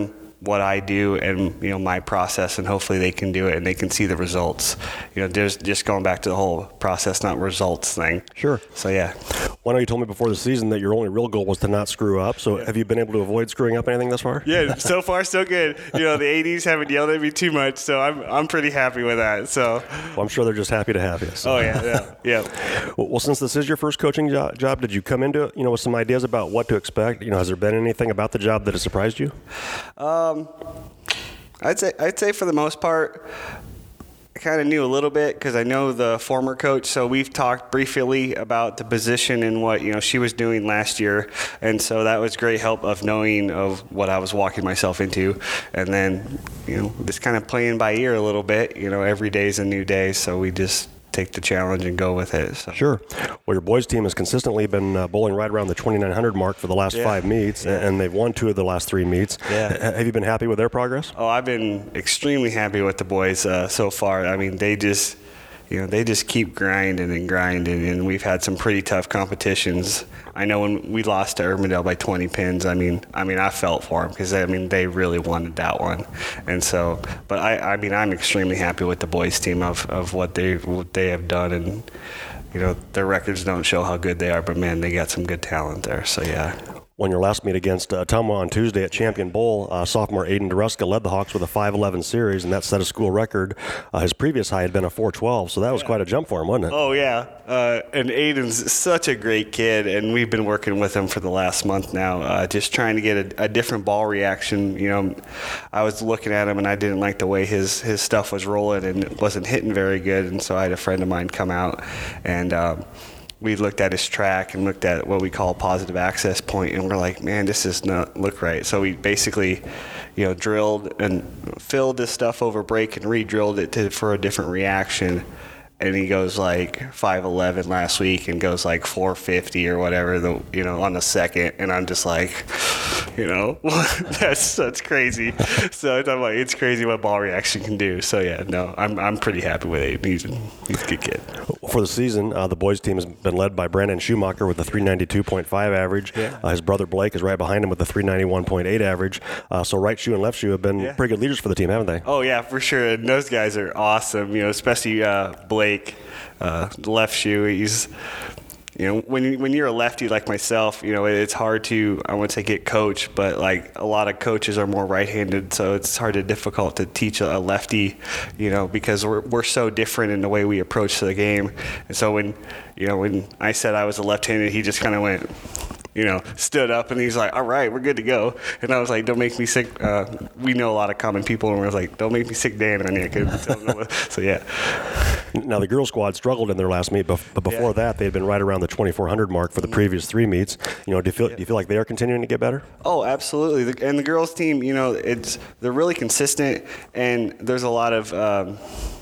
what I do and, you know, my process, and hopefully they can do it and they can see the results. You know, there's just going back to the whole process, not results thing. Sure. So, yeah. Well, I know you told me before the season that your only real goal was to not screw up. So have you been able to avoid screwing up anything thus far? Yeah, so far so good. You know, the A Ds haven't yelled at me too much, so I'm I'm pretty happy with that. So, well, I'm sure they're just happy to have you. So. Oh yeah, yeah, yeah. Well, well, since this is your first coaching jo- job, did you come into it, you know, with some ideas about what to expect? You know, has there been anything about the job that has surprised you? Um, I'd say I'd say for the most part, I kind of knew a little bit because I know the former coach, so we've talked briefly about the position and what, you know, she was doing last year, and so that was great help of knowing of what I was walking myself into, and then, you know, just kind of playing by ear a little bit. You know, every day is a new day, so we just take the challenge and go with it. So. Sure. Well, your boys team has consistently been uh, bowling right around the twenty-nine hundred mark for the last yeah. five meets, yeah. and they've won two of the last three meets. Yeah. H- have you been happy with their progress? Oh, I've been extremely happy with the boys uh, so far. I mean, they just, you know, they just keep grinding and grinding, and we've had some pretty tough competitions. I know when we lost to Urbandale by twenty pins, I mean, I mean, I felt for them because I mean they really wanted that one, and so. But I, I mean, I'm extremely happy with the boys team of, of what they what they have done, and you know, their records don't show how good they are, but man, they got some good talent there. So yeah. Won your last meet against uh, Ottumwa on Tuesday at Champion Bowl. Uh, sophomore Aiden DeRusca led the Hawks with a five eleven series, and that set a school record. Uh, his previous high had been a four twelve, so that was quite a jump for him, wasn't it? Oh, yeah. Uh, and Aiden's such a great kid, and we've been working with him for the last month now, uh, just trying to get a, a different ball reaction. You know, I was looking at him, and I didn't like the way his, his stuff was rolling, and it wasn't hitting very good, and so I had a friend of mine come out, and um, we looked at his track and looked at what we call a positive access point, and we're like, man, this does not look right. So we basically, you know, drilled and filled this stuff over break and re-drilled it to, for a different reaction. And he goes like five eleven last week and goes like four fifty or whatever, the you know, on the second. And I'm just like, you know, that's that's crazy. So I'm like, it's crazy what ball reaction can do. So yeah, no, I'm I'm pretty happy with it. He's, he's a good kid. For the season, uh, the boys team has been led by Brandon Schumacher with a three ninety-two point five average. Yeah. Uh, his brother Blake is right behind him with a three ninety-one point eight average. Uh, so right shoe and left shoe have been Yeah. pretty good leaders for the team, haven't they? Oh yeah, for sure. And those guys are awesome. You know, especially uh, Blake, uh, left shoe. He's, you know, when you, when you're a lefty like myself, you know, it's hard to, I wouldn't say get coached, but like a lot of coaches are more right-handed, so it's hard to difficult to teach a lefty, you know, because we're we're so different in the way we approach the game. And so when, you know, when I said I was a left-handed, he just kind of went, you know, stood up and he's like, all right, we're good to go. And I was like, don't make me sick. Uh, we know a lot of common people, and we was like, don't make me sick, Dan, on you. So, yeah. Now, the girls' squad struggled in their last meet, but but before Yeah. that, they had been right around the twenty-four hundred mark for the previous three meets. You know, do you feel, do you feel like they are continuing to get better? Oh, absolutely. The, and the girls' team, you know, it's they're really consistent, and there's a lot of, um,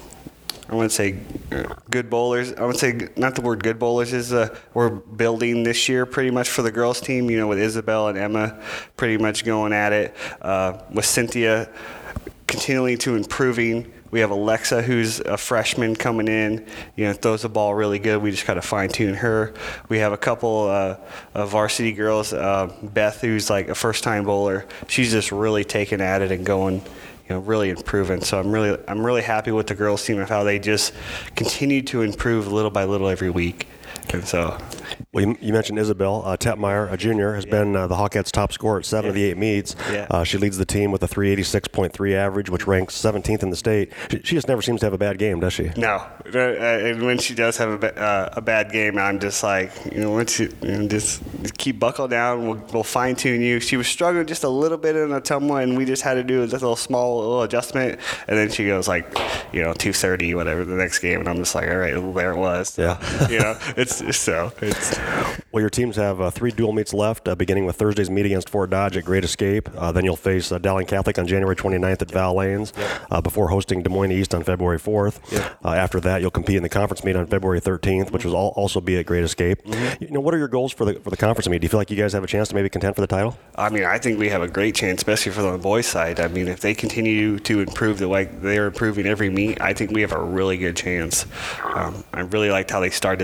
I wouldn't say good bowlers. I would say not the word good bowlers is uh, we're building this year pretty much for the girls' team, you know, with Isabel and Emma pretty much going at it, uh, with Cynthia continuing to improving. We have Alexa, who's a freshman coming in, you know, throws the ball really good. We just got to fine-tune her. We have a couple uh, of varsity girls, uh, Beth, who's like a first-time bowler. She's just really taking at it and going, you know, really improving. So I'm really, I'm really happy with the girls' team of how they just continue to improve little by little every week. And so, Well, you, you mentioned Isabel uh, Tetmeyer, a junior, has been uh, the Hawkettes' top scorer at seven of the eight meets. Yeah. Uh, she leads the team with a three eighty-six point three average, which ranks seventeenth in the state. She, she just never seems to have a bad game, does she? no. Uh, and when she does have a, ba- uh, a bad game, I'm just like, you know, once you, you know, just, just keep buckle down. We'll, we'll fine tune you. She was struggling just a little bit in Ottumwa, and we just had to do a little small little adjustment. And then she goes like, you know, two thirty, whatever, the next game. And I'm just like, all right, well, there it was. Yeah. You know, it's so it's. Well, your teams have uh, three dual meets left, uh, beginning with Thursday's meet against Fort Dodge at Great Escape. Uh, then you'll face uh, Dowling Catholic on January twenty-ninth at Val Lanes, uh, before hosting Des Moines East on February fourth. Uh, after that, you'll compete in the conference meet on February thirteenth, which will al- also be at Great Escape. Mm-hmm. You know, what are your goals for the for the conference meet? Do you feel like you guys have a chance to maybe contend for the title? I mean, I think we have a great chance, especially for the boys' side. I mean, if they continue to improve the way they're improving every meet, I think we have a really good chance. Um, I really liked how they started the season.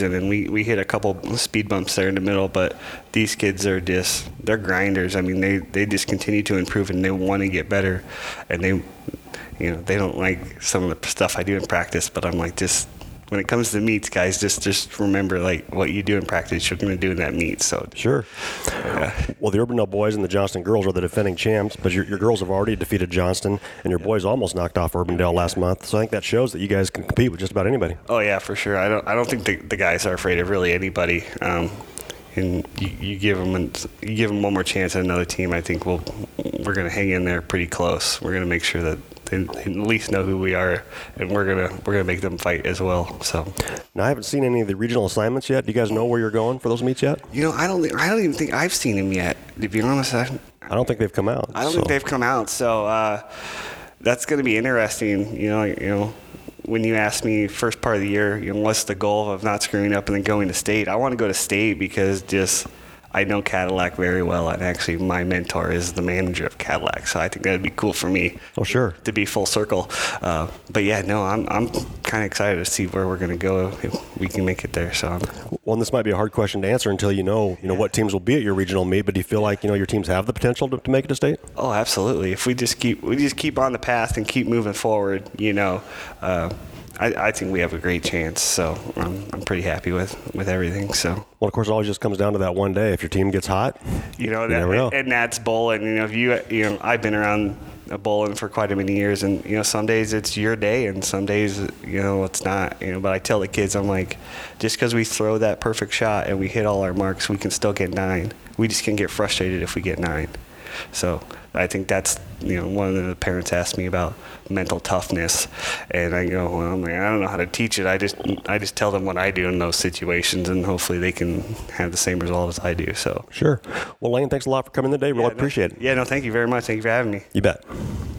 season, and we, we hit a couple speed bumps there in the middle, but these kids are just, they're grinders. I mean, they, they just continue to improve, and they want to get better, and they, you know, they don't like some of the stuff I do in practice, but I'm like, just, when it comes to meets, guys, just just remember, like, what you do in practice, you're going to do in that meet. So Sure. Yeah. Well, the Urbandale boys and the Johnston girls are the defending champs, but your, your girls have already defeated Johnston, and your boys almost knocked off Urbandale last month. So I think that shows that you guys can compete with just about anybody. Oh yeah, for sure. I don't I don't think the, the guys are afraid of really anybody. Um, and you, you give them an, you give them one more chance at another team. I think we'll we're going to hang in there pretty close. We're going to make sure that they at least know who we are, and we're gonna we're gonna make them fight as well. So now, I haven't seen any of the regional assignments yet. Do you guys know where you're going for those meets yet? You know, I don't I don't even think I've seen them yet. To be honest, I, I don't think they've come out. I don't so. think they've come out. So uh, that's going to be interesting. You know, you know. When you asked me first part of the year, you know, what's the goal of not screwing up and then going to state? I want to go to state because just I know Cadillac very well, and actually my mentor is the manager of Cadillac, so I think that'd be cool for me. Oh, sure. To be full circle. Uh, but yeah, no, I'm I'm kind of excited to see where we're going to go if we can make it there. So, I'm, well, and this might be a hard question to answer until you know, you know, what teams will be at your regional meet. But do you feel like you know your teams have the potential to, to make it to state? Oh, absolutely. If we just keep we just keep on the path and keep moving forward, you know. Uh, I, I think we have a great chance, so I'm, I'm pretty happy with, with everything. So, well, of course, it always just comes down to that one day. If your team gets hot, you know, you that, never know. And that's bowling. You know, if you you know, I've been around bowling for quite a many years, and you know, some days it's your day, and some days you know it's not. You know, but I tell the kids, I'm like, just because we throw that perfect shot and we hit all our marks, we can still get nine. We just can get frustrated if we get nine. So I think that's, you know, one of the parents asked me about mental toughness, and I go, well, I'm like, I don't know how to teach it. I just I just tell them what I do in those situations, and hopefully they can have the same result as I do. So sure. Well, Lane, thanks a lot for coming today. Really yeah, appreciate no, it. Yeah, no, thank you very much. Thank you for having me. You bet.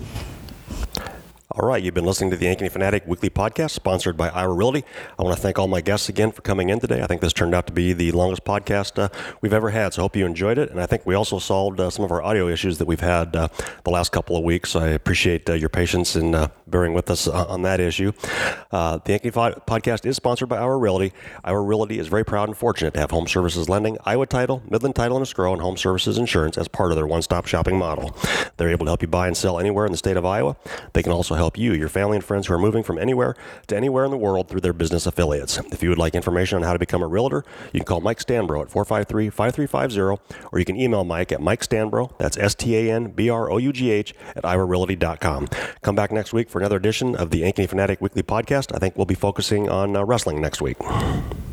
All right, you've been listening to the Ankeny Fanatic Weekly Podcast, sponsored by Iowa Realty. I want to thank all my guests again for coming in today. I think this turned out to be the longest podcast uh, we've ever had, so I hope you enjoyed it. And I think we also solved uh, some of our audio issues that we've had uh, the last couple of weeks. So I appreciate uh, your patience in uh, bearing with us uh, on that issue. Uh, the Ankeny F- Podcast is sponsored by Iowa Realty. Iowa Realty is very proud and fortunate to have Home Services Lending, Iowa Title, Midland Title and Escrow, and Home Services Insurance as part of their one-stop shopping model. They're able to help you buy and sell anywhere in the state of Iowa. They can also help you, your family, and friends who are moving from anywhere to anywhere in the world through their business affiliates. If you would like information on how to become a realtor, you can call Mike Stanbro at four five three, five three five zero, or you can email Mike at Mike Stanbro, that's S T A N B R O U G H, at iowa realty dot com. Come back next week for another edition of the Ankeny Fanatic Weekly Podcast. I think we'll be focusing on uh, wrestling next week.